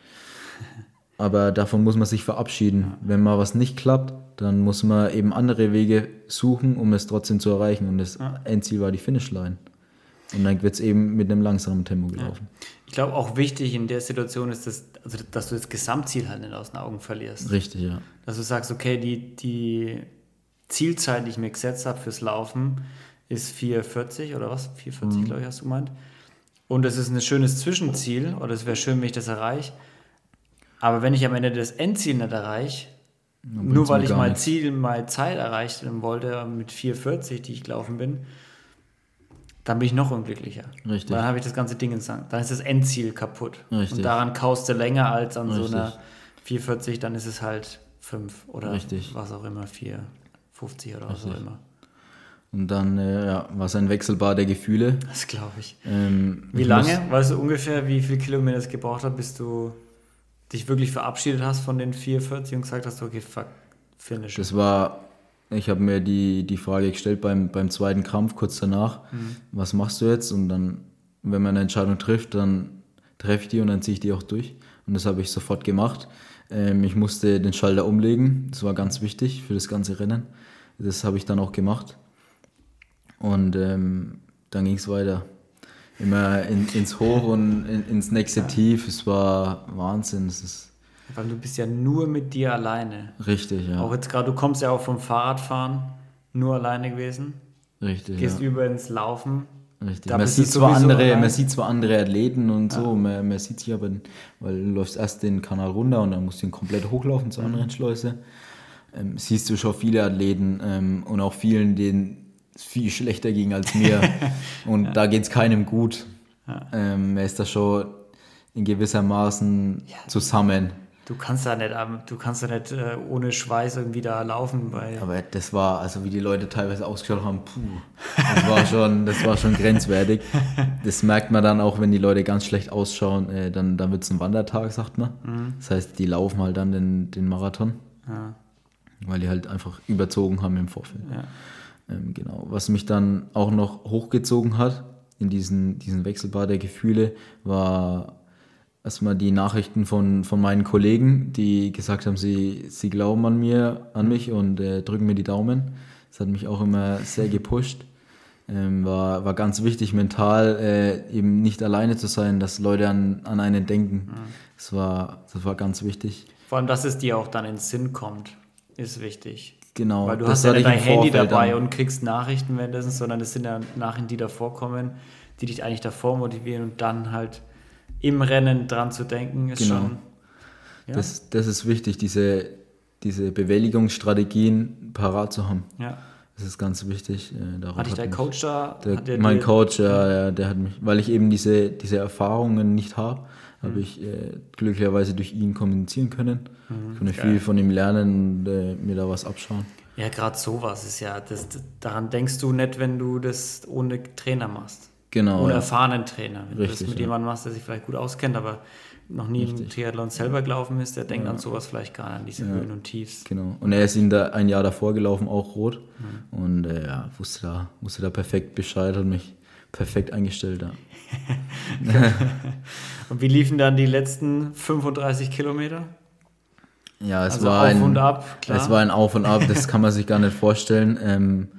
Aber davon muss man sich verabschieden. Ja. Wenn mal was nicht klappt, dann muss man eben andere Wege suchen, um es trotzdem zu erreichen. Und das ja. Endziel war die Finishline. Und dann wird es eben mit einem langsamen Tempo gelaufen. Ja. Ich glaube, auch wichtig in der Situation ist, dass, also, dass du das Gesamtziel halt nicht aus den Augen verlierst. Richtig, ja. Dass du sagst, okay, die, die Zielzeit, die ich mir gesetzt habe fürs Laufen, ist vier vierzig oder was? vier vierzig, mhm. glaube ich, hast du gemeint. Und das ist ein schönes Zwischenziel, oder es wäre schön, wenn ich das erreiche. Aber wenn ich am Ende das Endziel nicht erreiche, nur weil ich mein nichts. Ziel, meine Zeit erreichen wollte mit vier vierzig, die ich gelaufen bin, dann bin ich noch unglücklicher. Richtig. Dann habe ich das ganze Ding in Sand. Dann ist das Endziel kaputt. Richtig. Und daran kaust du länger als an Richtig. so einer vier vierzig, dann ist es halt fünf oder Richtig. was auch immer, vier fünfzig oder Richtig. was auch immer. Und dann äh, ja, war es ein Wechselbad der Gefühle. Das glaube ich. Ähm, wie ich lange, muss, weißt du ungefähr, wie viele Kilometer es gebraucht hat, bis du dich wirklich verabschiedet hast von den vier vierzig und gesagt hast, okay, fuck, finish. Das war, ich habe mir die, die Frage gestellt beim, beim zweiten Krampf, kurz danach, mhm. was machst du jetzt? Und dann, wenn man eine Entscheidung trifft, dann treffe ich die und dann ziehe ich die auch durch. Und das habe ich sofort gemacht. Ähm, ich musste den Schalter umlegen, das war ganz wichtig für das ganze Rennen. Das habe ich dann auch gemacht. Und ähm, dann ging es weiter. Immer in, ins Hoch und in, ins nächste ja. Tief. Es war Wahnsinn. Es ist Weil du bist ja nur mit dir alleine. Richtig, ja. Auch jetzt gerade, du kommst ja auch vom Fahrradfahren, nur alleine gewesen. Richtig, Gehst ja. über ins Laufen. Richtig. Man sieht, zwar andere, man sieht zwar andere Athleten und ja. so, man, man sieht sich aber, weil du läufst erst den Kanal runter und dann musst du ihn komplett hochlaufen zur mhm. anderen Schleuse. Ähm, siehst du schon viele Athleten ähm, und auch vielen, denen es viel schlechter ging als mir. Und ja. da geht es keinem gut. Ja. Ähm, er ist da schon in gewissermaßen ja. zusammen. Du kannst da nicht, du kannst da nicht äh, ohne Schweiß irgendwie da laufen. Weil Aber das war, also wie die Leute teilweise ausgeschaut haben, puh, das war schon, das war schon grenzwertig. Das merkt man dann auch, wenn die Leute ganz schlecht ausschauen, äh, dann, dann wird es ein Wandertag, sagt man. Mhm. Das heißt, die laufen halt dann den, den Marathon, ja. weil die halt einfach überzogen haben im Vorfeld. Ja. Ähm, genau. Was mich dann auch noch hochgezogen hat in diesen, diesen Wechselbad der Gefühle, war erstmal die Nachrichten von, von meinen Kollegen, die gesagt haben, sie, sie glauben an mir, an mich und äh, drücken mir die Daumen. Das hat mich auch immer sehr gepusht. Ähm, war, war ganz wichtig, mental äh, eben nicht alleine zu sein, dass Leute an, an einen denken. Mhm. Das war, das war ganz wichtig. Vor allem, dass es dir auch dann in den Sinn kommt, ist wichtig. Genau. Weil du hast ja nicht dein Handy dabei und kriegst Nachrichten währenddessen, sondern es sind ja Nachrichten, die davor kommen, die dich eigentlich davor motivieren und dann halt im Rennen dran zu denken, ist genau. schon... Ja. Das, das ist wichtig, diese, diese Bewältigungsstrategien parat zu haben. Ja. Das ist ganz wichtig. Hat dich dein Coach da? Der, der mein Coach, ja, ja, der hat mich, weil ich eben diese, diese Erfahrungen nicht habe, mhm. habe ich äh, glücklicherweise durch ihn kommunizieren können. Mhm, ich konnte geil. viel von ihm lernen und äh, mir da was abschauen. Ja, gerade sowas ist ja, das, daran denkst du nicht, wenn du das ohne Trainer machst. Genau. Ohne ja. erfahrenen Trainer. Wenn Richtig, du das mit ja. jemandem machst, der sich vielleicht gut auskennt, aber noch nie Richtig. im Triathlon selber gelaufen ist, der denkt ja. an sowas vielleicht gar nicht, an diese ja. Höhen und Tiefs. Genau. Und er ist ihn da ein Jahr davor gelaufen, auch rot. Mhm. Und äh, ja, wusste da, wusste da perfekt Bescheid, hat mich perfekt eingestellt. Ja. Und wie liefen dann die letzten fünfunddreißig Kilometer? Ja, es also war auf ein, und ab, klar. Es war ein Auf und Ab, das kann man sich gar nicht vorstellen. Ähm,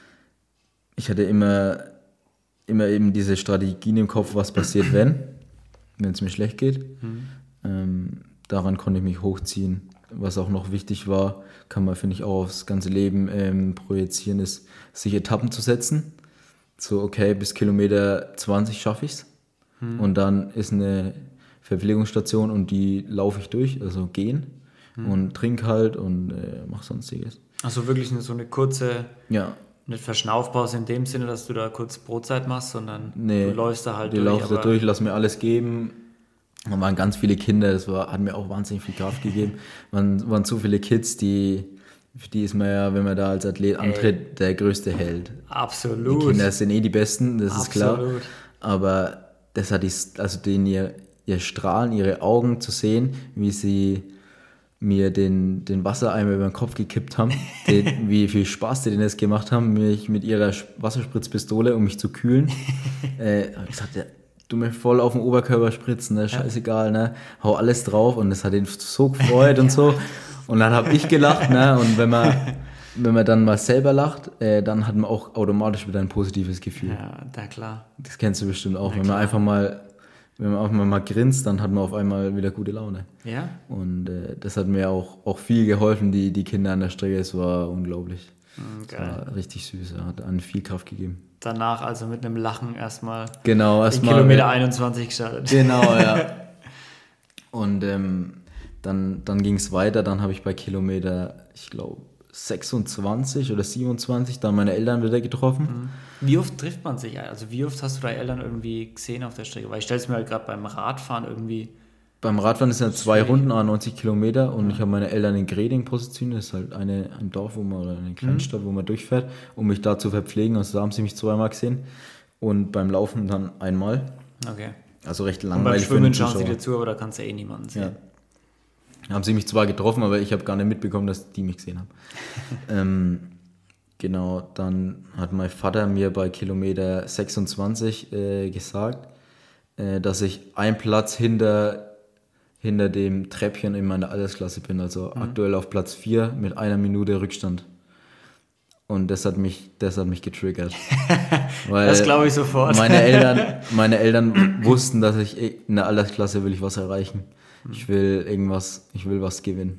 ich hatte immer, immer eben diese Strategien im Kopf, was passiert, wenn, wenn es mir schlecht geht. Mhm. Ähm, daran konnte ich mich hochziehen. Was auch noch wichtig war, kann man, finde ich, auch aufs ganze Leben ähm, projizieren, ist, sich Etappen zu setzen. So, okay, bis Kilometer zwanzig schaffe ich es. Mhm. Und dann ist eine Verpflegungsstation und die laufe ich durch, also gehen. mhm. und trink halt und äh, mach sonstiges. Also wirklich nur so eine kurze, ja. nicht Verschnaufpause in dem Sinne, dass du da kurz Brotzeit machst, sondern nee, du läufst da halt durch. durch. Ich laufe da durch, lass mir alles geben. Da waren ganz viele Kinder, das war, hat mir auch wahnsinnig viel Kraft gegeben. Man waren so viele Kids, die, für die ist man ja, wenn man da als Athlet antritt, Ey. der größte Held. Absolut. Die Kinder sind eh die Besten, das Absolut. ist klar. Aber das hat die, also denen ihr, ihr Strahlen, ihre Augen zu sehen, wie sie mir den, den Wassereimer über den Kopf gekippt haben, den, wie viel Spaß die denen das gemacht haben, mich mit ihrer Wasserspritzpistole, um mich zu kühlen. äh, hab ich gesagt, ja, du mir voll auf den Oberkörper spritzen, ne? Scheißegal, ne? Hau alles drauf und das hat ihn so gefreut und so. Und dann habe ich gelacht, ne? Und wenn man, wenn man dann mal selber lacht, äh, dann hat man auch automatisch wieder ein positives Gefühl. Ja, da klar. Das kennst du bestimmt auch. Na, wenn man klar. einfach mal, wenn man einfach mal grinst, dann hat man auf einmal wieder gute Laune. Ja. Und äh, das hat mir auch, auch viel geholfen, die, die Kinder an der Strecke. Es war unglaublich. Mhm, es war richtig süß, er hat an viel Kraft gegeben. Danach also mit einem Lachen erstmal genau, erst in mal Kilometer mit, einundzwanzig gestartet. Genau, ja. Und ähm, dann, dann ging es weiter, dann habe ich bei Kilometer, ich glaube, sechsundzwanzig oder siebenundzwanzig dann meine Eltern wieder getroffen. Wie oft trifft man sich? Also wie oft hast du deine Eltern irgendwie gesehen auf der Strecke? Weil ich stelle es mir halt gerade beim Radfahren irgendwie... Beim Radfahren ist ja zwei Runden, neunzig Kilometer und ja. ich habe meine Eltern in Greding positioniert, das ist halt eine, ein Dorf, wo man, oder eine Kleinstadt, mhm. wo man durchfährt, um mich da zu verpflegen. Also da haben sie mich zweimal gesehen und beim Laufen dann einmal. Okay. Also recht langweilig. Und beim Schwimmen schauen sie dir zu, aber da kannst du eh niemanden sehen. Ja. Haben sie mich zwar getroffen, aber ich habe gar nicht mitbekommen, dass die mich gesehen haben. ähm, genau, dann hat mein Vater mir bei Kilometer sechsundzwanzig äh, gesagt, äh, dass ich einen Platz hinter... hinter dem Treppchen in meiner Altersklasse bin, also mhm. aktuell auf Platz vier mit einer Minute Rückstand. Und das hat mich, das hat mich getriggert. Weil das glaube ich sofort. Meine Eltern, meine Eltern wussten, dass ich in der Altersklasse will ich was erreichen. Mhm. Ich will irgendwas, ich will was gewinnen.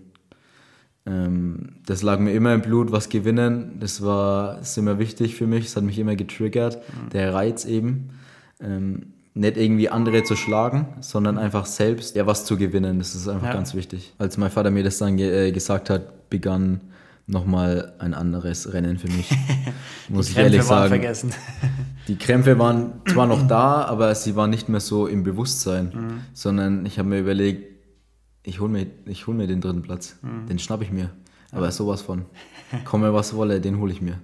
Ähm, das lag mir immer im Blut, was gewinnen. Das war, das ist immer wichtig für mich. Das hat mich immer getriggert. Mhm. Der Reiz eben. Ähm, nicht irgendwie andere zu schlagen, sondern einfach selbst ja was zu gewinnen. Das ist einfach ja. ganz wichtig. Als mein Vater mir das dann ge- äh, gesagt hat, begann nochmal ein anderes Rennen für mich. Muss ich ehrlich sagen. Vergessen. Die Krämpfe waren zwar noch da, aber sie waren nicht mehr so im Bewusstsein, mhm. sondern ich habe mir überlegt, ich hole mir, ich hol mir den dritten Platz. Mhm. Den schnapp ich mir. Aber ja. sowas von. Komme was wolle, den hole ich mir.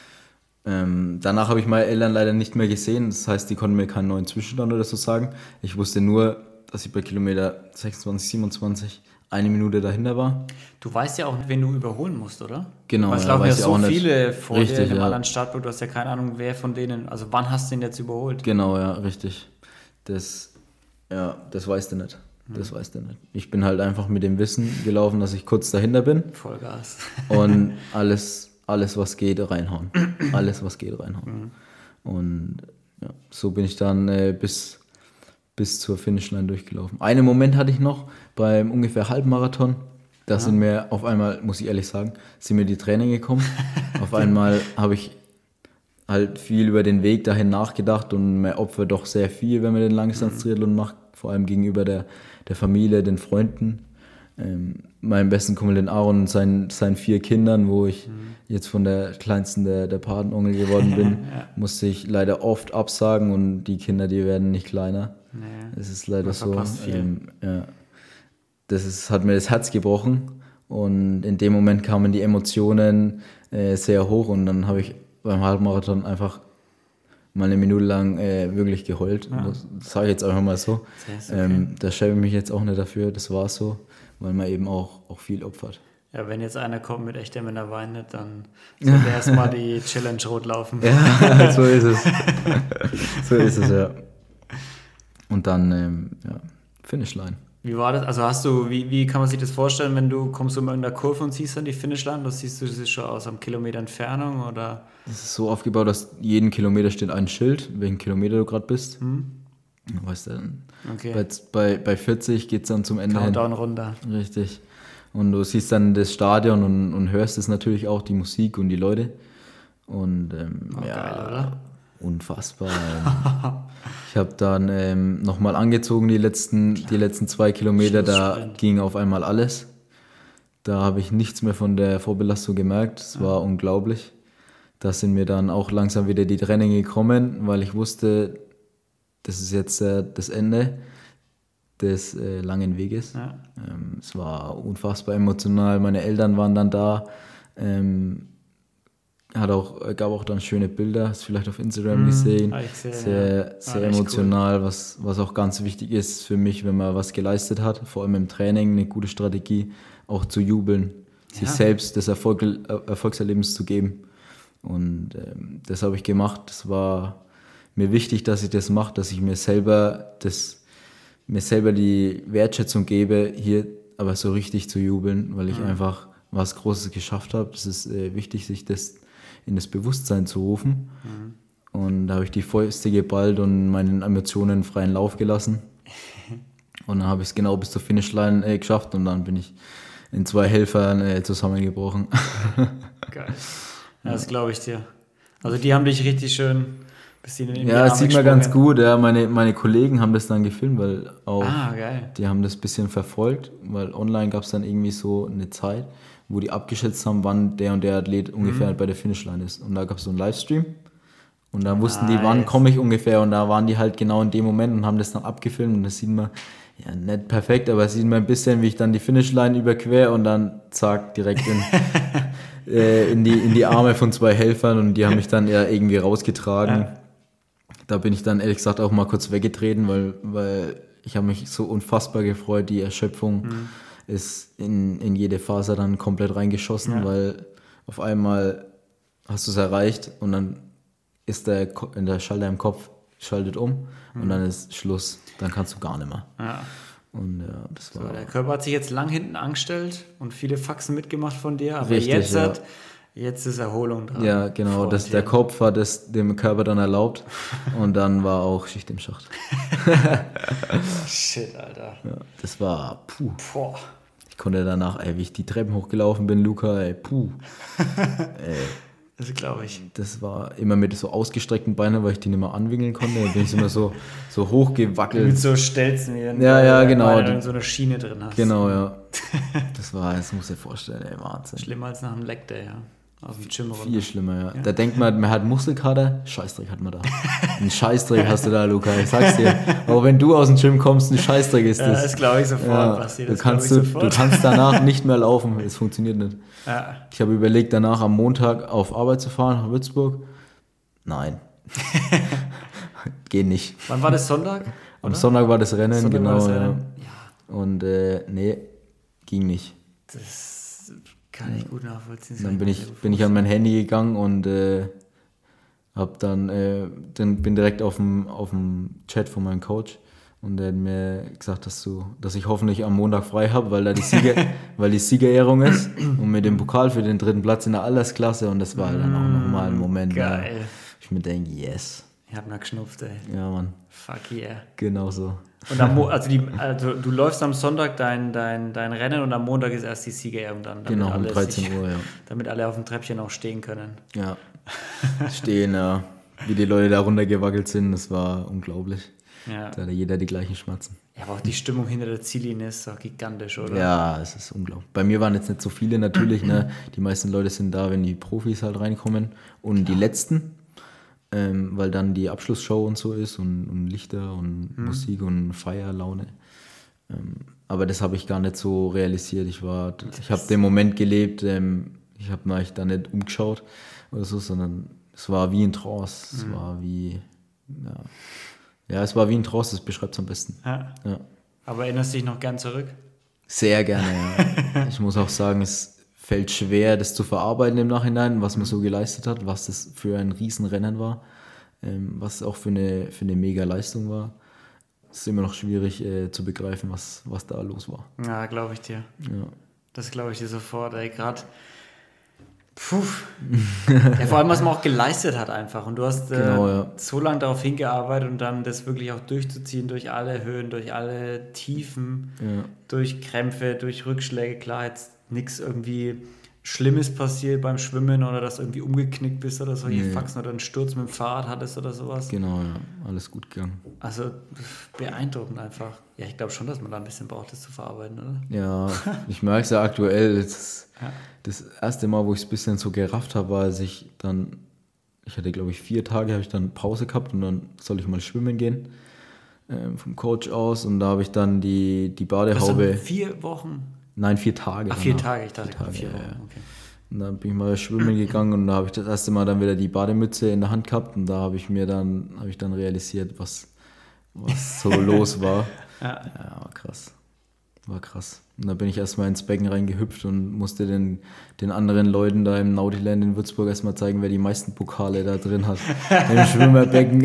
Ähm, danach habe ich meine Eltern leider nicht mehr gesehen, das heißt, die konnten mir keinen neuen Zwischenstand oder so sagen. Ich wusste nur, dass ich bei Kilometer sechsundzwanzig, siebenundzwanzig eine Minute dahinter war. Du weißt ja auch nicht, wen du überholen musst, oder? Genau. Weil es laufen ja so viele nicht. vor richtig, dir in einem ja. anderen Startblock, du hast ja keine Ahnung, wer von denen, also wann hast du den jetzt überholt? Genau, ja, richtig. Das, ja, das weißt du nicht. Das hm. weißt du nicht. Ich bin halt einfach mit dem Wissen gelaufen, dass ich kurz dahinter bin. Vollgas. Und alles... Alles, was geht, reinhauen. Alles, was geht, reinhauen. Mhm. Und ja, so bin ich dann äh, bis, bis zur Finishline durchgelaufen. Einen Moment hatte ich noch beim ungefähr Halbmarathon. Da ja. sind mir auf einmal, muss ich ehrlich sagen, sind mir die Tränen gekommen. Auf einmal habe ich halt viel über den Weg dahin nachgedacht und man opfert doch sehr viel, wenn man den Langdistanz-Triathlon mhm. macht. Vor allem gegenüber der, der Familie, den Freunden. Ähm, meinem besten Kumpel den Aaron und seinen, seinen vier Kindern, wo ich mhm. jetzt von der kleinsten der, der Patenonkel geworden bin, ja. musste ich leider oft absagen und die Kinder, die werden nicht kleiner. Nee. Es ist leider so. Ähm, ja. Das ist, hat mir das Herz gebrochen und in dem Moment kamen die Emotionen äh, sehr hoch und dann habe ich beim Halbmarathon einfach mal eine Minute lang äh, wirklich geheult. Ja. Das, das sage ich jetzt einfach mal so. Okay. Ähm, da schäme ich mich jetzt auch nicht dafür, das war so. Weil man eben auch, auch viel opfert. Ja, wenn jetzt einer kommt mit echter Männer weinet, dann sollte erstmal die Challenge rot laufen. Ja, so ist es. So ist es, ja. Und dann, ähm, ja, Finishline. Wie war das? Also hast du, wie, wie kann man sich das vorstellen, wenn du kommst um irgendeiner Kurve und siehst dann die Finishline? Das siehst du das schon aus einem Kilometer Entfernung, oder? Das ist so aufgebaut, dass jeden Kilometer steht ein Schild, welchen Kilometer du gerade bist. Hm. Weißt du, okay. bei, bei, bei vierzig geht es dann zum Ende Countdown hin. Runter. Richtig. Und du siehst dann das Stadion und, und hörst es natürlich auch, die Musik und die Leute. Und ähm, oh, ja, geil, oder? Unfassbar. Ich habe dann ähm, nochmal angezogen die letzten, die letzten zwei Kilometer, da ging auf einmal alles. Da habe ich nichts mehr von der Vorbelastung gemerkt. Es war unglaublich. Da sind mir dann auch langsam wieder die Tränen gekommen, weil ich wusste, das ist jetzt äh, das Ende des äh, langen Weges. Ja. Ähm, es war unfassbar emotional. Meine Eltern waren dann da. Ähm, hat auch, gab auch dann schöne Bilder, hast du vielleicht auf Instagram Mhm, gesehen. hab ich gesehen, sehr ja. sehr War echt emotional, was, was auch ganz wichtig ist für mich, wenn man was geleistet hat, vor allem im Training, eine gute Strategie, auch zu jubeln, sich Ja. selbst des Erfolg, äh, Erfolgserlebens zu geben. Und ähm, das habe ich gemacht. Es war mir wichtig, dass ich das mache, dass ich mir selber das, mir selber die Wertschätzung gebe, hier aber so richtig zu jubeln, weil ich Mhm. einfach was Großes geschafft habe. Es ist äh, wichtig, sich das in das Bewusstsein zu rufen. Mhm. Und da habe ich die Fäuste geballt und meinen Emotionen freien Lauf gelassen. Und dann habe ich es genau bis zur Finishline äh, geschafft und dann bin ich in zwei Helfern äh, zusammengebrochen. Geil. Ja, das glaube ich dir. Also die haben dich richtig schön bis in die Ja, Arme das sieht man gesprungen. ganz gut. Ja. Meine, meine Kollegen haben das dann gefilmt, weil auch Ah, geil. die haben das ein bisschen verfolgt, weil online gab es dann irgendwie so eine Zeit, wo die abgeschätzt haben, wann der und der Athlet ungefähr bei der Finishline ist. Und da gab es so einen Livestream und da wussten die, wann Nice. komme ich ungefähr und da waren die halt genau in dem Moment und haben das dann abgefilmt und das sieht man, ja nicht perfekt, aber es sieht man ein bisschen, wie ich dann die Finishline überquer und dann zack, direkt in, äh, in, die, in die Arme von zwei Helfern und die haben mich dann ja irgendwie rausgetragen. Ja. Da bin ich dann ehrlich gesagt auch mal kurz weggetreten, weil, weil ich habe mich so unfassbar gefreut, die Erschöpfung Mhm. ist in, in jede Faser dann komplett reingeschossen, Ja. weil auf einmal hast du es erreicht und dann ist der, Ko- in der Schalter im Kopf schaltet um und dann ist Schluss, dann kannst du gar nicht mehr. Ja. Und ja, das So, war der Körper hat sich jetzt lang hinten angestellt und viele Faxen mitgemacht von dir, aber Richtig, jetzt, ja. hat, jetzt ist Erholung dran. ja genau, das, der Freundchen. Kopf hat es dem Körper dann erlaubt und dann war auch Schicht im Schacht. Shit, Alter. Ja, das war puh. Boah. Ich konnte danach, ey, wie ich die Treppen hochgelaufen bin, Luca, ey, puh. ey, Das glaube ich. das war immer mit so ausgestreckten Beinen, weil ich die nicht mehr anwinkeln konnte. Da bin ich immer so, so Mit hochgewackelt. so Stelzen, wie wenn Ja, du ja, deine genau. Beine in so eine Schiene drin hast. Genau, ja. Das war, das muss ich dir vorstellen, ey, Wahnsinn. Schlimmer als nach einem Leg Day, ja. Aus dem Gym runter. Viel schlimmer, ja. Da denkt man, man hat Muskelkater, Scheißdreck hat man da. Ein Scheißdreck hast du da, Luca, ich sag's dir. Aber wenn du aus dem Gym kommst, ein Scheißdreck ist Ja, das. das glaube ich sofort, Ja, Basti. du, Das glaube ich kannst, du, du sofort. kannst danach nicht mehr laufen, es funktioniert nicht. Ja. Ich habe überlegt, danach am Montag auf Arbeit zu fahren, nach Würzburg. Nein. Geht nicht. Wann war das, Sonntag? Am oder? Sonntag war das Rennen, Sonntag genau. war das Ja. Rennen? Ja, Und äh, nee, ging nicht. das kann ich gut nachvollziehen. Das Dann kann bin mir ich, sehr gut bin ich an mein Handy gegangen und äh, hab dann, äh, dann bin direkt auf dem, auf dem Chat von meinem Coach und der hat mir gesagt, dass du, dass ich hoffentlich am Montag frei habe, weil da die Sieger, weil die Siegerehrung ist und mit dem Pokal für den dritten Platz in der Altersklasse und das war halt dann auch nochmal ein Moment, ja, Geil. ich mir denke, yes, Ich hab mal geschnupft, ey. ja Mann, Fuck yeah. genau so. Und am Mo also, die, also du läufst am Sonntag dein, dein, dein Rennen und am Montag ist erst die Siegerehrung dann. damit Genau, um alle dreizehn sich- Uhr, ja. Damit alle auf dem Treppchen auch stehen können. Ja, stehen, ja, wie die Leute da runtergewackelt sind, das war unglaublich. Ja. Da hatte jeder die gleichen Schmerzen. Ja, aber auch die Stimmung hinter der Ziellinie ist doch gigantisch, oder? Ja, es ist unglaublich. Bei mir waren jetzt nicht so viele natürlich. Ne? Die meisten Leute sind da, wenn die Profis halt reinkommen. Und die letzten, ähm, weil dann die Abschlussshow und so ist und, und Lichter und Musik und Feierlaune. Ähm, aber das habe ich gar nicht so realisiert. Ich war, ich habe den Moment gelebt. Ähm, ich habe mich da nicht umgeschaut oder so, sondern es war wie ein Trance. Es war wie, ja. ja, es war wie ein Trance. Das beschreibt es am besten. Ja. Ja. Aber erinnerst du dich noch gern zurück? Sehr gerne, ja. Ich muss auch sagen, es fällt schwer, das zu verarbeiten im Nachhinein, was man so geleistet hat, was das für ein Riesenrennen war, ähm, was auch für eine, für eine mega Leistung war. Es ist immer noch schwierig äh, zu begreifen, was, was da los war. Ja, glaube ich dir. Ja. Das glaube ich dir sofort, ey. Gerade. Puh. Ja, vor allem, was man auch geleistet hat einfach. Und du hast äh, Genau, ja. so lange darauf hingearbeitet und dann das wirklich auch durchzuziehen durch alle Höhen, durch alle Tiefen, Ja. durch Krämpfe, durch Rückschläge. Klar, jetzt nichts irgendwie Schlimmes passiert beim Schwimmen oder dass du irgendwie umgeknickt bist oder solche Nee. Faxen oder einen Sturz mit dem Fahrrad hattest oder sowas. Genau, ja, alles gut gegangen. Also beeindruckend einfach. Ja, ich glaube schon, dass man da ein bisschen braucht, das zu verarbeiten, oder? Ja, ich merke es ja aktuell. Das, Ja. das erste Mal, wo ich es ein bisschen so gerafft habe, war, als ich dann, ich hatte glaube ich vier Tage, habe ich dann Pause gehabt und dann soll ich mal schwimmen gehen ähm, vom Coach aus und da habe ich dann die, die Was dann Badehaube, vier Wochen? nein, vier Tage. Ach, vier danach. Tage, ich dachte Vier gerade Tage, vier ja, Wochen. ja. Okay. Und dann bin ich mal schwimmen gegangen und da habe ich das erste Mal dann wieder die Bademütze in der Hand gehabt und da habe ich mir dann, habe ich dann realisiert, was, was so los war. Ja. Ja, war krass. War krass. Und da bin ich erstmal ins Becken reingehüpft und musste den, den anderen Leuten da im Nautiland in Würzburg erstmal zeigen, wer die meisten Pokale da drin hat. Im Schwimmerbecken.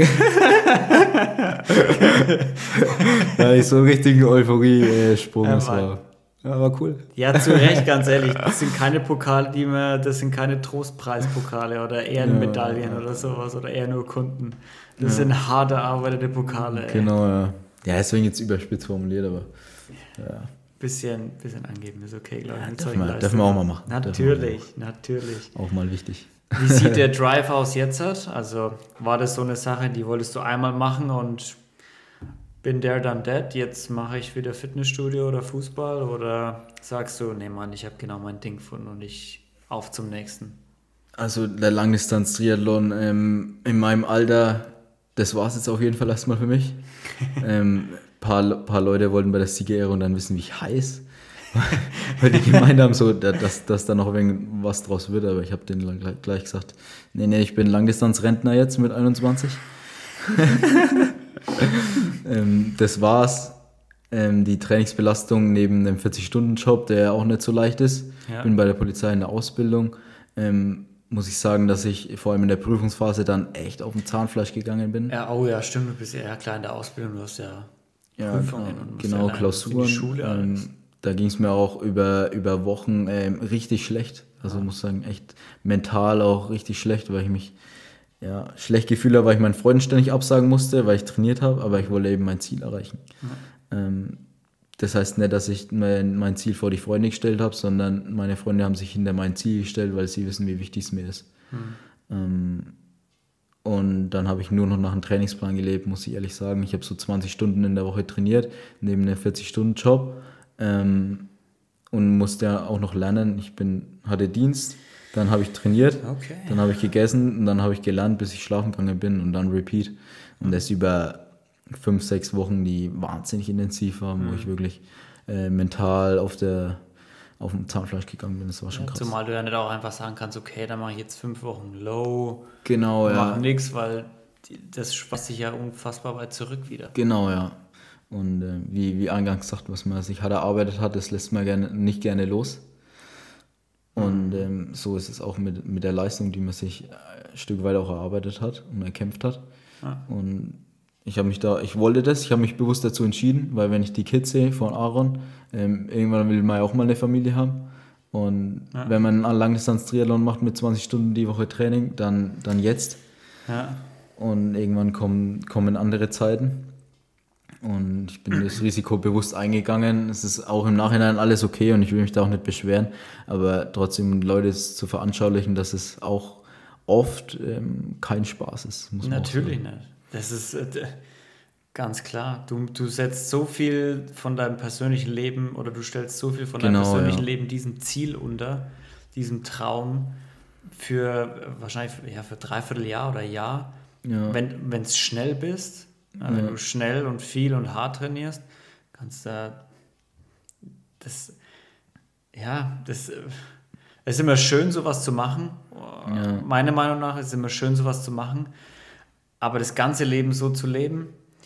Da hatte ich so einen richtigen Euphorie-Sprung. Ja, Das Mann. war, ja, war cool. Ja, zu Recht, ganz ehrlich. Das sind keine Pokale, die man, das sind keine Trostpreispokale oder Ehrenmedaillen Ja. oder sowas oder Ehrenurkunden. Das sind hart erarbeitete Pokale. Ey. Genau, ja. Ja, deswegen jetzt überspitzt formuliert, aber ja. Bisschen, bisschen angeben ist okay, glaube ich. mit Dürfen solchen wir, Leistungen. dürfen wir auch mal machen. Natürlich, natürlich. Auch mal wichtig. Wie sieht der Drive aus jetzt? Also war das so eine Sache, die wolltest du einmal machen und bin there, done that, jetzt mache ich wieder Fitnessstudio oder Fußball oder sagst du, nee Mann, ich habe genau mein Ding gefunden und ich auf zum nächsten? Also der Langdistanz-Triathlon ähm, in meinem Alter, das war es jetzt auf jeden Fall erstmal für mich. ähm, paar, paar Leute wollten bei der Siegerehrung dann wissen, wie ich heiß. Weil die gemeint haben, so, dass, dass da noch was draus wird, aber ich habe denen gleich, gleich gesagt, nee, nee, ich bin Langdistanz-Rentner jetzt mit einundzwanzig. ähm, das war's. Ähm, die Trainingsbelastung neben dem vierzig-Stunden-Job, der ja auch nicht so leicht ist. Ja. Bin bei der Polizei in der Ausbildung. Ähm, muss ich sagen, dass ich vor allem in der Prüfungsphase dann echt auf dem Zahnfleisch gegangen bin. Ja, oh ja, stimmt, du bist ja klar in der Ausbildung, du hast ja, Ja, Prüfungen genau, und musst genau ja lernen, Klausuren. für die Schule alles. ähm, da ging es mir auch über, über Wochen ähm, richtig schlecht. Also Ah. muss sagen, echt mental auch richtig schlecht, weil ich mich ja, schlecht gefühlt habe, weil ich meinen Freunden ständig absagen musste, weil ich trainiert habe, aber ich wollte eben mein Ziel erreichen. Ähm, das heißt nicht, dass ich mein, mein Ziel vor die Freunde gestellt habe, sondern meine Freunde haben sich hinter mein Ziel gestellt, weil sie wissen, wie wichtig es mir ist. Ähm, und dann habe ich nur noch nach einem Trainingsplan gelebt, muss ich ehrlich sagen. Ich habe so zwanzig Stunden in der Woche trainiert, neben einem vierzig-Stunden-Job ähm, und musste ja auch noch lernen. Ich bin, hatte Dienst, dann habe ich trainiert, Okay. dann habe ich gegessen und dann habe ich gelernt, bis ich schlafen gegangen bin und dann Repeat. Und das über fünf, sechs Wochen, die wahnsinnig intensiv waren, wo ich wirklich äh, mental auf der auf dem Zahnfleisch gegangen bin. Das war schon Ja, krass. zumal du ja nicht auch einfach sagen kannst, okay, dann mache ich jetzt fünf Wochen Low, Genau, ja. mach nix, weil die, das schwast sich ja unfassbar weit zurück wieder. Genau, ja. Und äh, wie, wie eingangs gesagt, was man sich hart erarbeitet hat, das lässt man gerne, nicht gerne los. Und ähm, so ist es auch mit, mit der Leistung, die man sich ein Stück weit auch erarbeitet hat und erkämpft hat. Ja. Und ich habe mich da, ich wollte das, ich habe mich bewusst dazu entschieden, weil wenn ich die Kids sehe von Aaron, ähm, irgendwann will man ja auch mal eine Familie haben. Und Ja. wenn man einen Langdistanz-Triathlon macht mit zwanzig Stunden die Woche Training, dann, dann jetzt. Ja. Und irgendwann kommen, kommen andere Zeiten. Und ich bin das Risiko bewusst eingegangen. Es ist auch im Nachhinein alles okay und ich will mich da auch nicht beschweren. Aber trotzdem Leute es zu veranschaulichen, dass es auch oft ähm, kein Spaß ist. Muss man auch Natürlich sagen. nicht. Das ist äh, ganz klar. Du, du setzt so viel von deinem persönlichen Leben oder du stellst so viel von Genau, deinem persönlichen ja. Leben diesem Ziel unter, diesem Traum für äh, wahrscheinlich ja, für dreiviertel Jahr oder Jahr. Ja. Wenn es schnell bist, ja, wenn Ja. du schnell und viel und hart trainierst, kannst du das, ja, das äh, es ist immer schön, sowas zu machen. Ja. Meiner Meinung nach ist es immer schön, sowas zu machen. Aber das ganze Leben so zu leben,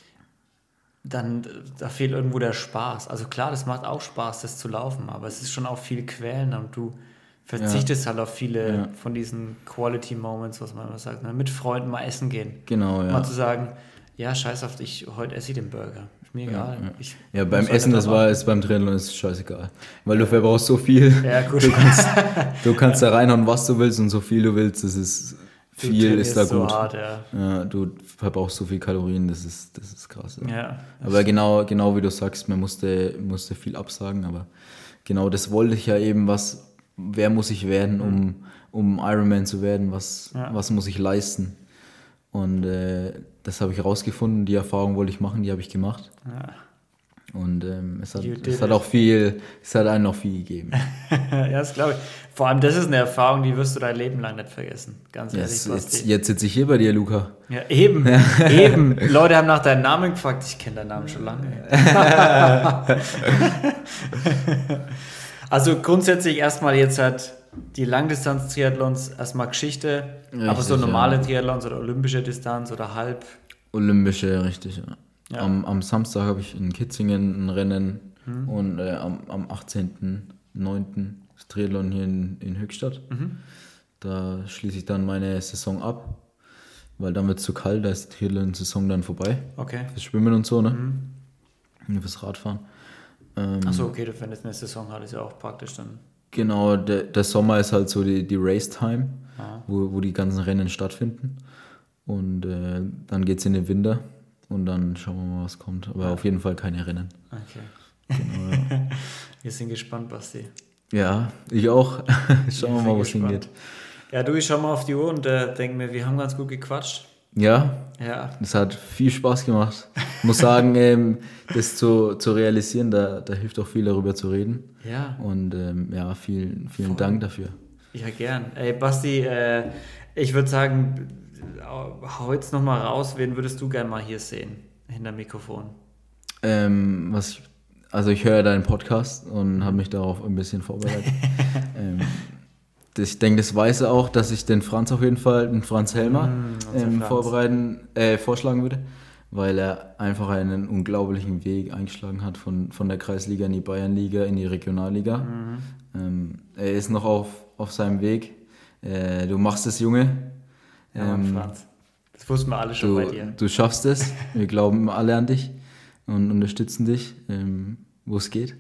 dann da fehlt irgendwo der Spaß. Also klar, das macht auch Spaß, das zu laufen, aber es ist schon auch viel quälender und du verzichtest halt auf viele Ja. von diesen Quality Moments, was man immer sagt, ne? Mit Freunden mal essen gehen. Genau, ja. Mal zu sagen, ja, scheiß auf dich, heute esse ich den Burger. Ist mir egal. ja. Ich Ja, beim muss heute Essen, nicht das drauf war es beim Triathlon, ist scheißegal. Weil du verbrauchst so viel. Ja, gut. Du kannst, du kannst da reinhauen, was du willst und so viel du willst. Das ist Du viel, ist da trainierst so gut. hart, ja. Ja, du verbrauchst so viel Kalorien, das ist, das ist krass. Ja. Ja, Aber genau, genau wie du sagst, man musste, musste viel absagen, aber genau das wollte ich ja eben, was, wer muss ich werden, um, um Ironman zu werden, was, Ja. was muss ich leisten. Und äh, das habe ich rausgefunden, die Erfahrung wollte ich machen, die habe ich gemacht. Ja. Und ähm, es, hat, You did es hat it. auch viel, es hat einem noch viel gegeben. Ja, das glaube ich. Vor allem, das ist eine Erfahrung, die wirst du dein Leben lang nicht vergessen. Ganz ehrlich, Yes, Basti. jetzt, jetzt sitze ich hier bei dir, Luca. Ja, eben, eben. Leute haben nach deinem Namen gefragt. Ich kenne deinen Namen schon lange. Also grundsätzlich erstmal jetzt halt die Langdistanz-Triathlons, erstmal Geschichte, Richtig, aber so normale ja. Triathlons oder olympische Distanz oder halb. Olympische, richtig, ja. Ja. Am, am Samstag habe ich in Kitzingen ein Rennen Mhm. und äh, am, am achtzehnten neunten das Triathlon hier in, in Höchstadt. Mhm. Da schließe ich dann meine Saison ab, weil dann wird es zu kalt, da ist die Triathlon-Saison dann vorbei. Okay. Fürs Schwimmen und so, ne? Mhm. Und fürs Radfahren. Ähm, Achso, okay, wenn jetzt eine Saison hat, ist ja auch praktisch dann. Genau, der, der Sommer ist halt so die, die Race-Time, Ah. wo, wo die ganzen Rennen stattfinden. Und äh, dann geht es in den Winter und dann schauen wir mal, was kommt. Aber auf jeden Fall keine Rennen. Okay. Genau, ja. Wir sind gespannt, Basti. Ja, ich auch. Schauen wir mal, wo es gespannt. hingeht. Ja, du, ich schau mal auf die Uhr und äh, denke mir, wir haben ganz gut gequatscht. Ja, Ja. es hat viel Spaß gemacht. Ich muss sagen, ähm, das zu, zu realisieren, da, da hilft auch viel darüber zu reden. Ja. Und ähm, ja, vielen, vielen Voll. Dank dafür. Ja, gern. Ey, Basti, äh, ich würde sagen, hau jetzt nochmal raus, wen würdest du gern mal hier sehen, hinter dem Mikrofon? Ähm, was ich, also ich höre deinen Podcast und habe mich darauf ein bisschen vorbereitet. ähm, das, ich denke, das weiß er auch, dass ich den Franz auf jeden Fall, den Franz Helmer, Mm, unser ähm, Franz. vorbereiten, äh, vorschlagen würde, weil er einfach einen unglaublichen Weg eingeschlagen hat von, von der Kreisliga in die Bayernliga, in die Regionalliga. Mhm. Ähm, er ist noch auf, auf seinem Weg. Äh, du machst es, Junge. Ja, Mann, Ähm, Franz. Das wussten wir alle schon bei Du, dir. du schaffst es. Wir glauben alle an dich und unterstützen dich, ähm, wo es geht.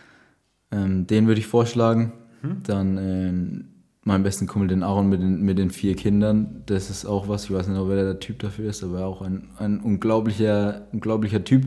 Ähm, den würde ich vorschlagen. Mhm. Dann ähm, meinen besten Kumpel, den Aaron mit den, mit den vier Kindern. Das ist auch was. Ich weiß nicht, ob er der Typ dafür ist, aber auch ein, ein unglaublicher, unglaublicher Typ.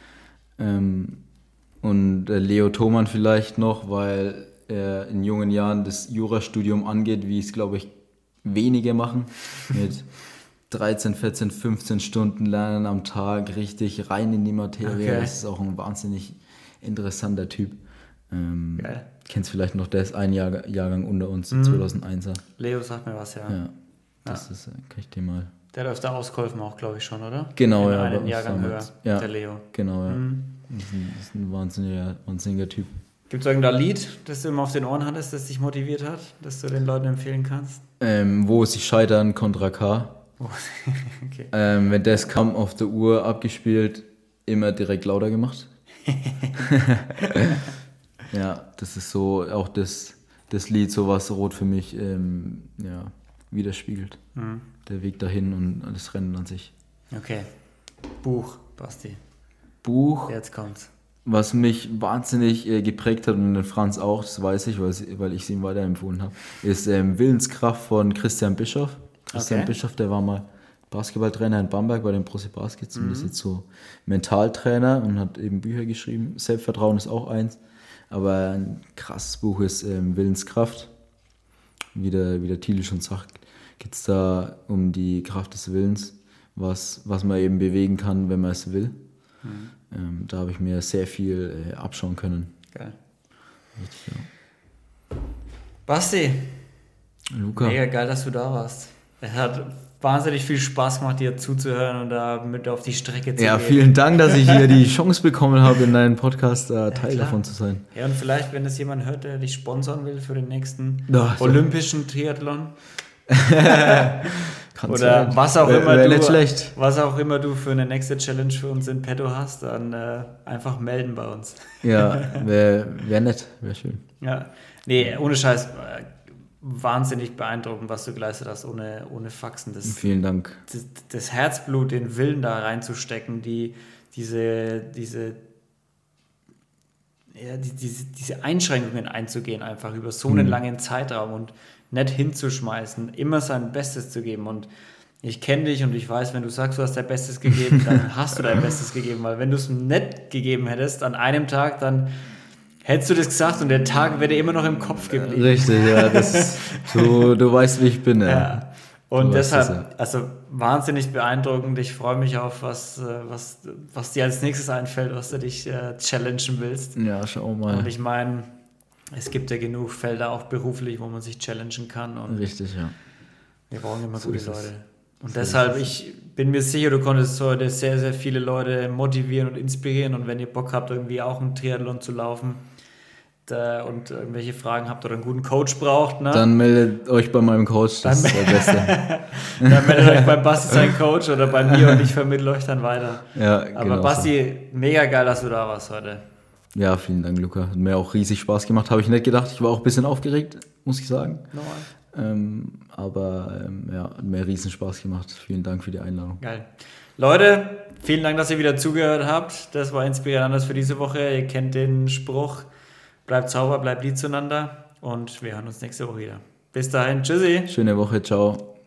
Ähm, und äh, Leo Thomann vielleicht noch, weil er in jungen Jahren das Jurastudium angeht, wie es, glaube ich, wenige machen. Mit dreizehn, vierzehn, fünfzehn Stunden lernen am Tag, richtig rein in die Materie. Okay. Das ist auch ein wahnsinnig interessanter Typ. Ähm, Geil. Kennst vielleicht noch, der ist ein Jahr, Jahrgang unter uns, Mhm. zweitausendeiner. Leo sagt mir was, ja. Ja, das ist, äh, kann ich dir mal... Der hat öfter ausgeholfen auch, glaube ich schon, oder? Genau, In ja, bei einen uns Jahrgang höher, damals. Ja. der Leo. Genau, ja. Mhm. Das ist ein, das ist ein wahnsinniger, wahnsinniger Typ. Gibt es irgendein Lied, das du immer auf den Ohren hattest, das dich motiviert hat, das du den Leuten empfehlen kannst? Ähm, wo sie scheitern, Contra K. Oh, okay. Ähm, wenn das kam auf der Uhr abgespielt, immer direkt lauter gemacht. Ja, das ist so auch das, das Lied, so was Rot für mich ähm, ja, widerspiegelt. Mhm. Der Weg dahin und das Rennen an sich. Okay. Buch, Basti. Buch, Jetzt kommt's. was mich wahnsinnig äh, geprägt hat und den Franz auch, das weiß ich, weil, sie- weil ich es ihm weiterempfohlen habe, ist ähm, Willenskraft von Christian Bischoff. Christian Okay. Bischoff, der war mal Basketballtrainer in Bamberg bei den Prosi Baskets und ist jetzt so Mentaltrainer und hat eben Bücher geschrieben. Selbstvertrauen ist auch eins, aber ein krasses Buch ist ähm, Willenskraft. Wie der, wie der Titel schon sagt, geht es da um die Kraft des Willens, was, was man eben bewegen kann, wenn man es will. Mhm. Ähm, da habe ich mir sehr viel äh, abschauen können. Geil. Richtig, ja. Basti, Luca, mega geil, dass du da warst. Es hat wahnsinnig viel Spaß gemacht, dir zuzuhören und da mit auf die Strecke zu ja, gehen. vielen Dank, dass ich hier die Chance bekommen habe, in deinem Podcast äh, Teil klar. davon zu sein. Ja, und vielleicht, wenn es jemand hört, der dich sponsern will für den nächsten Ja, so. olympischen Triathlon Kann oder sein. was auch Wär- immer wär du, nicht schlecht. was auch immer du für eine nächste Challenge für uns in petto hast, dann äh, einfach melden bei uns. Ja, wäre wär nett, wäre schön. Ja, nee, ohne Scheiß, äh, wahnsinnig beeindruckend, was du geleistet hast, ohne, ohne Faxen. Das, Vielen Dank. das, das Herzblut, den Willen da reinzustecken, die, diese, diese, ja, die, diese, diese Einschränkungen einzugehen, einfach über so einen Mhm. langen Zeitraum und nicht hinzuschmeißen, immer sein Bestes zu geben. Und ich kenne dich und ich weiß, wenn du sagst, du hast dein Bestes gegeben, dann hast du dein Bestes gegeben, weil wenn du es nicht gegeben hättest an einem Tag, dann Hättest du das gesagt und der Tag wäre dir immer noch im Kopf geblieben. Richtig, ja. Das ist, du, du weißt, wie ich bin. Ja. Ja. Und Du weißt das, deshalb, ja. also wahnsinnig beeindruckend. Ich freue mich auf, was, äh, was, was dir als nächstes einfällt, was du dich äh, challengen willst. Ja, schau mal. Und ich meine, es gibt ja genug Felder auch beruflich, wo man sich challengen kann. Und Richtig, ja. wir brauchen immer So gute ist es. Leute. Und So deshalb, ist es. ich bin mir sicher, du konntest heute sehr, sehr viele Leute motivieren und inspirieren. Und wenn ihr Bock habt, irgendwie auch einen Triathlon zu laufen da, und irgendwelche Fragen habt oder einen guten Coach braucht, ne? Dann meldet euch bei meinem Coach, das ist der Beste. Dann meldet euch bei Basti, sein Coach, oder bei mir und ich vermittle euch dann weiter. Ja, Aber genau Basti, mega geil, dass du da warst heute. so. Ja, vielen Dank, Luca. Hat mir auch riesig Spaß gemacht. Habe ich nicht gedacht. Ich war auch ein bisschen aufgeregt, muss ich sagen. Nochmal. Ähm, aber ähm, ja, hat mir riesen Spaß gemacht. Vielen Dank für die Einladung. Geil. Leute, vielen Dank, dass ihr wieder zugehört habt. Das war inspirierend anders für diese Woche. Ihr kennt den Spruch. Bleibt sauber, bleibt lieb zueinander. Und wir hören uns nächste Woche wieder. Bis dahin, tschüssi. Schöne Woche, ciao.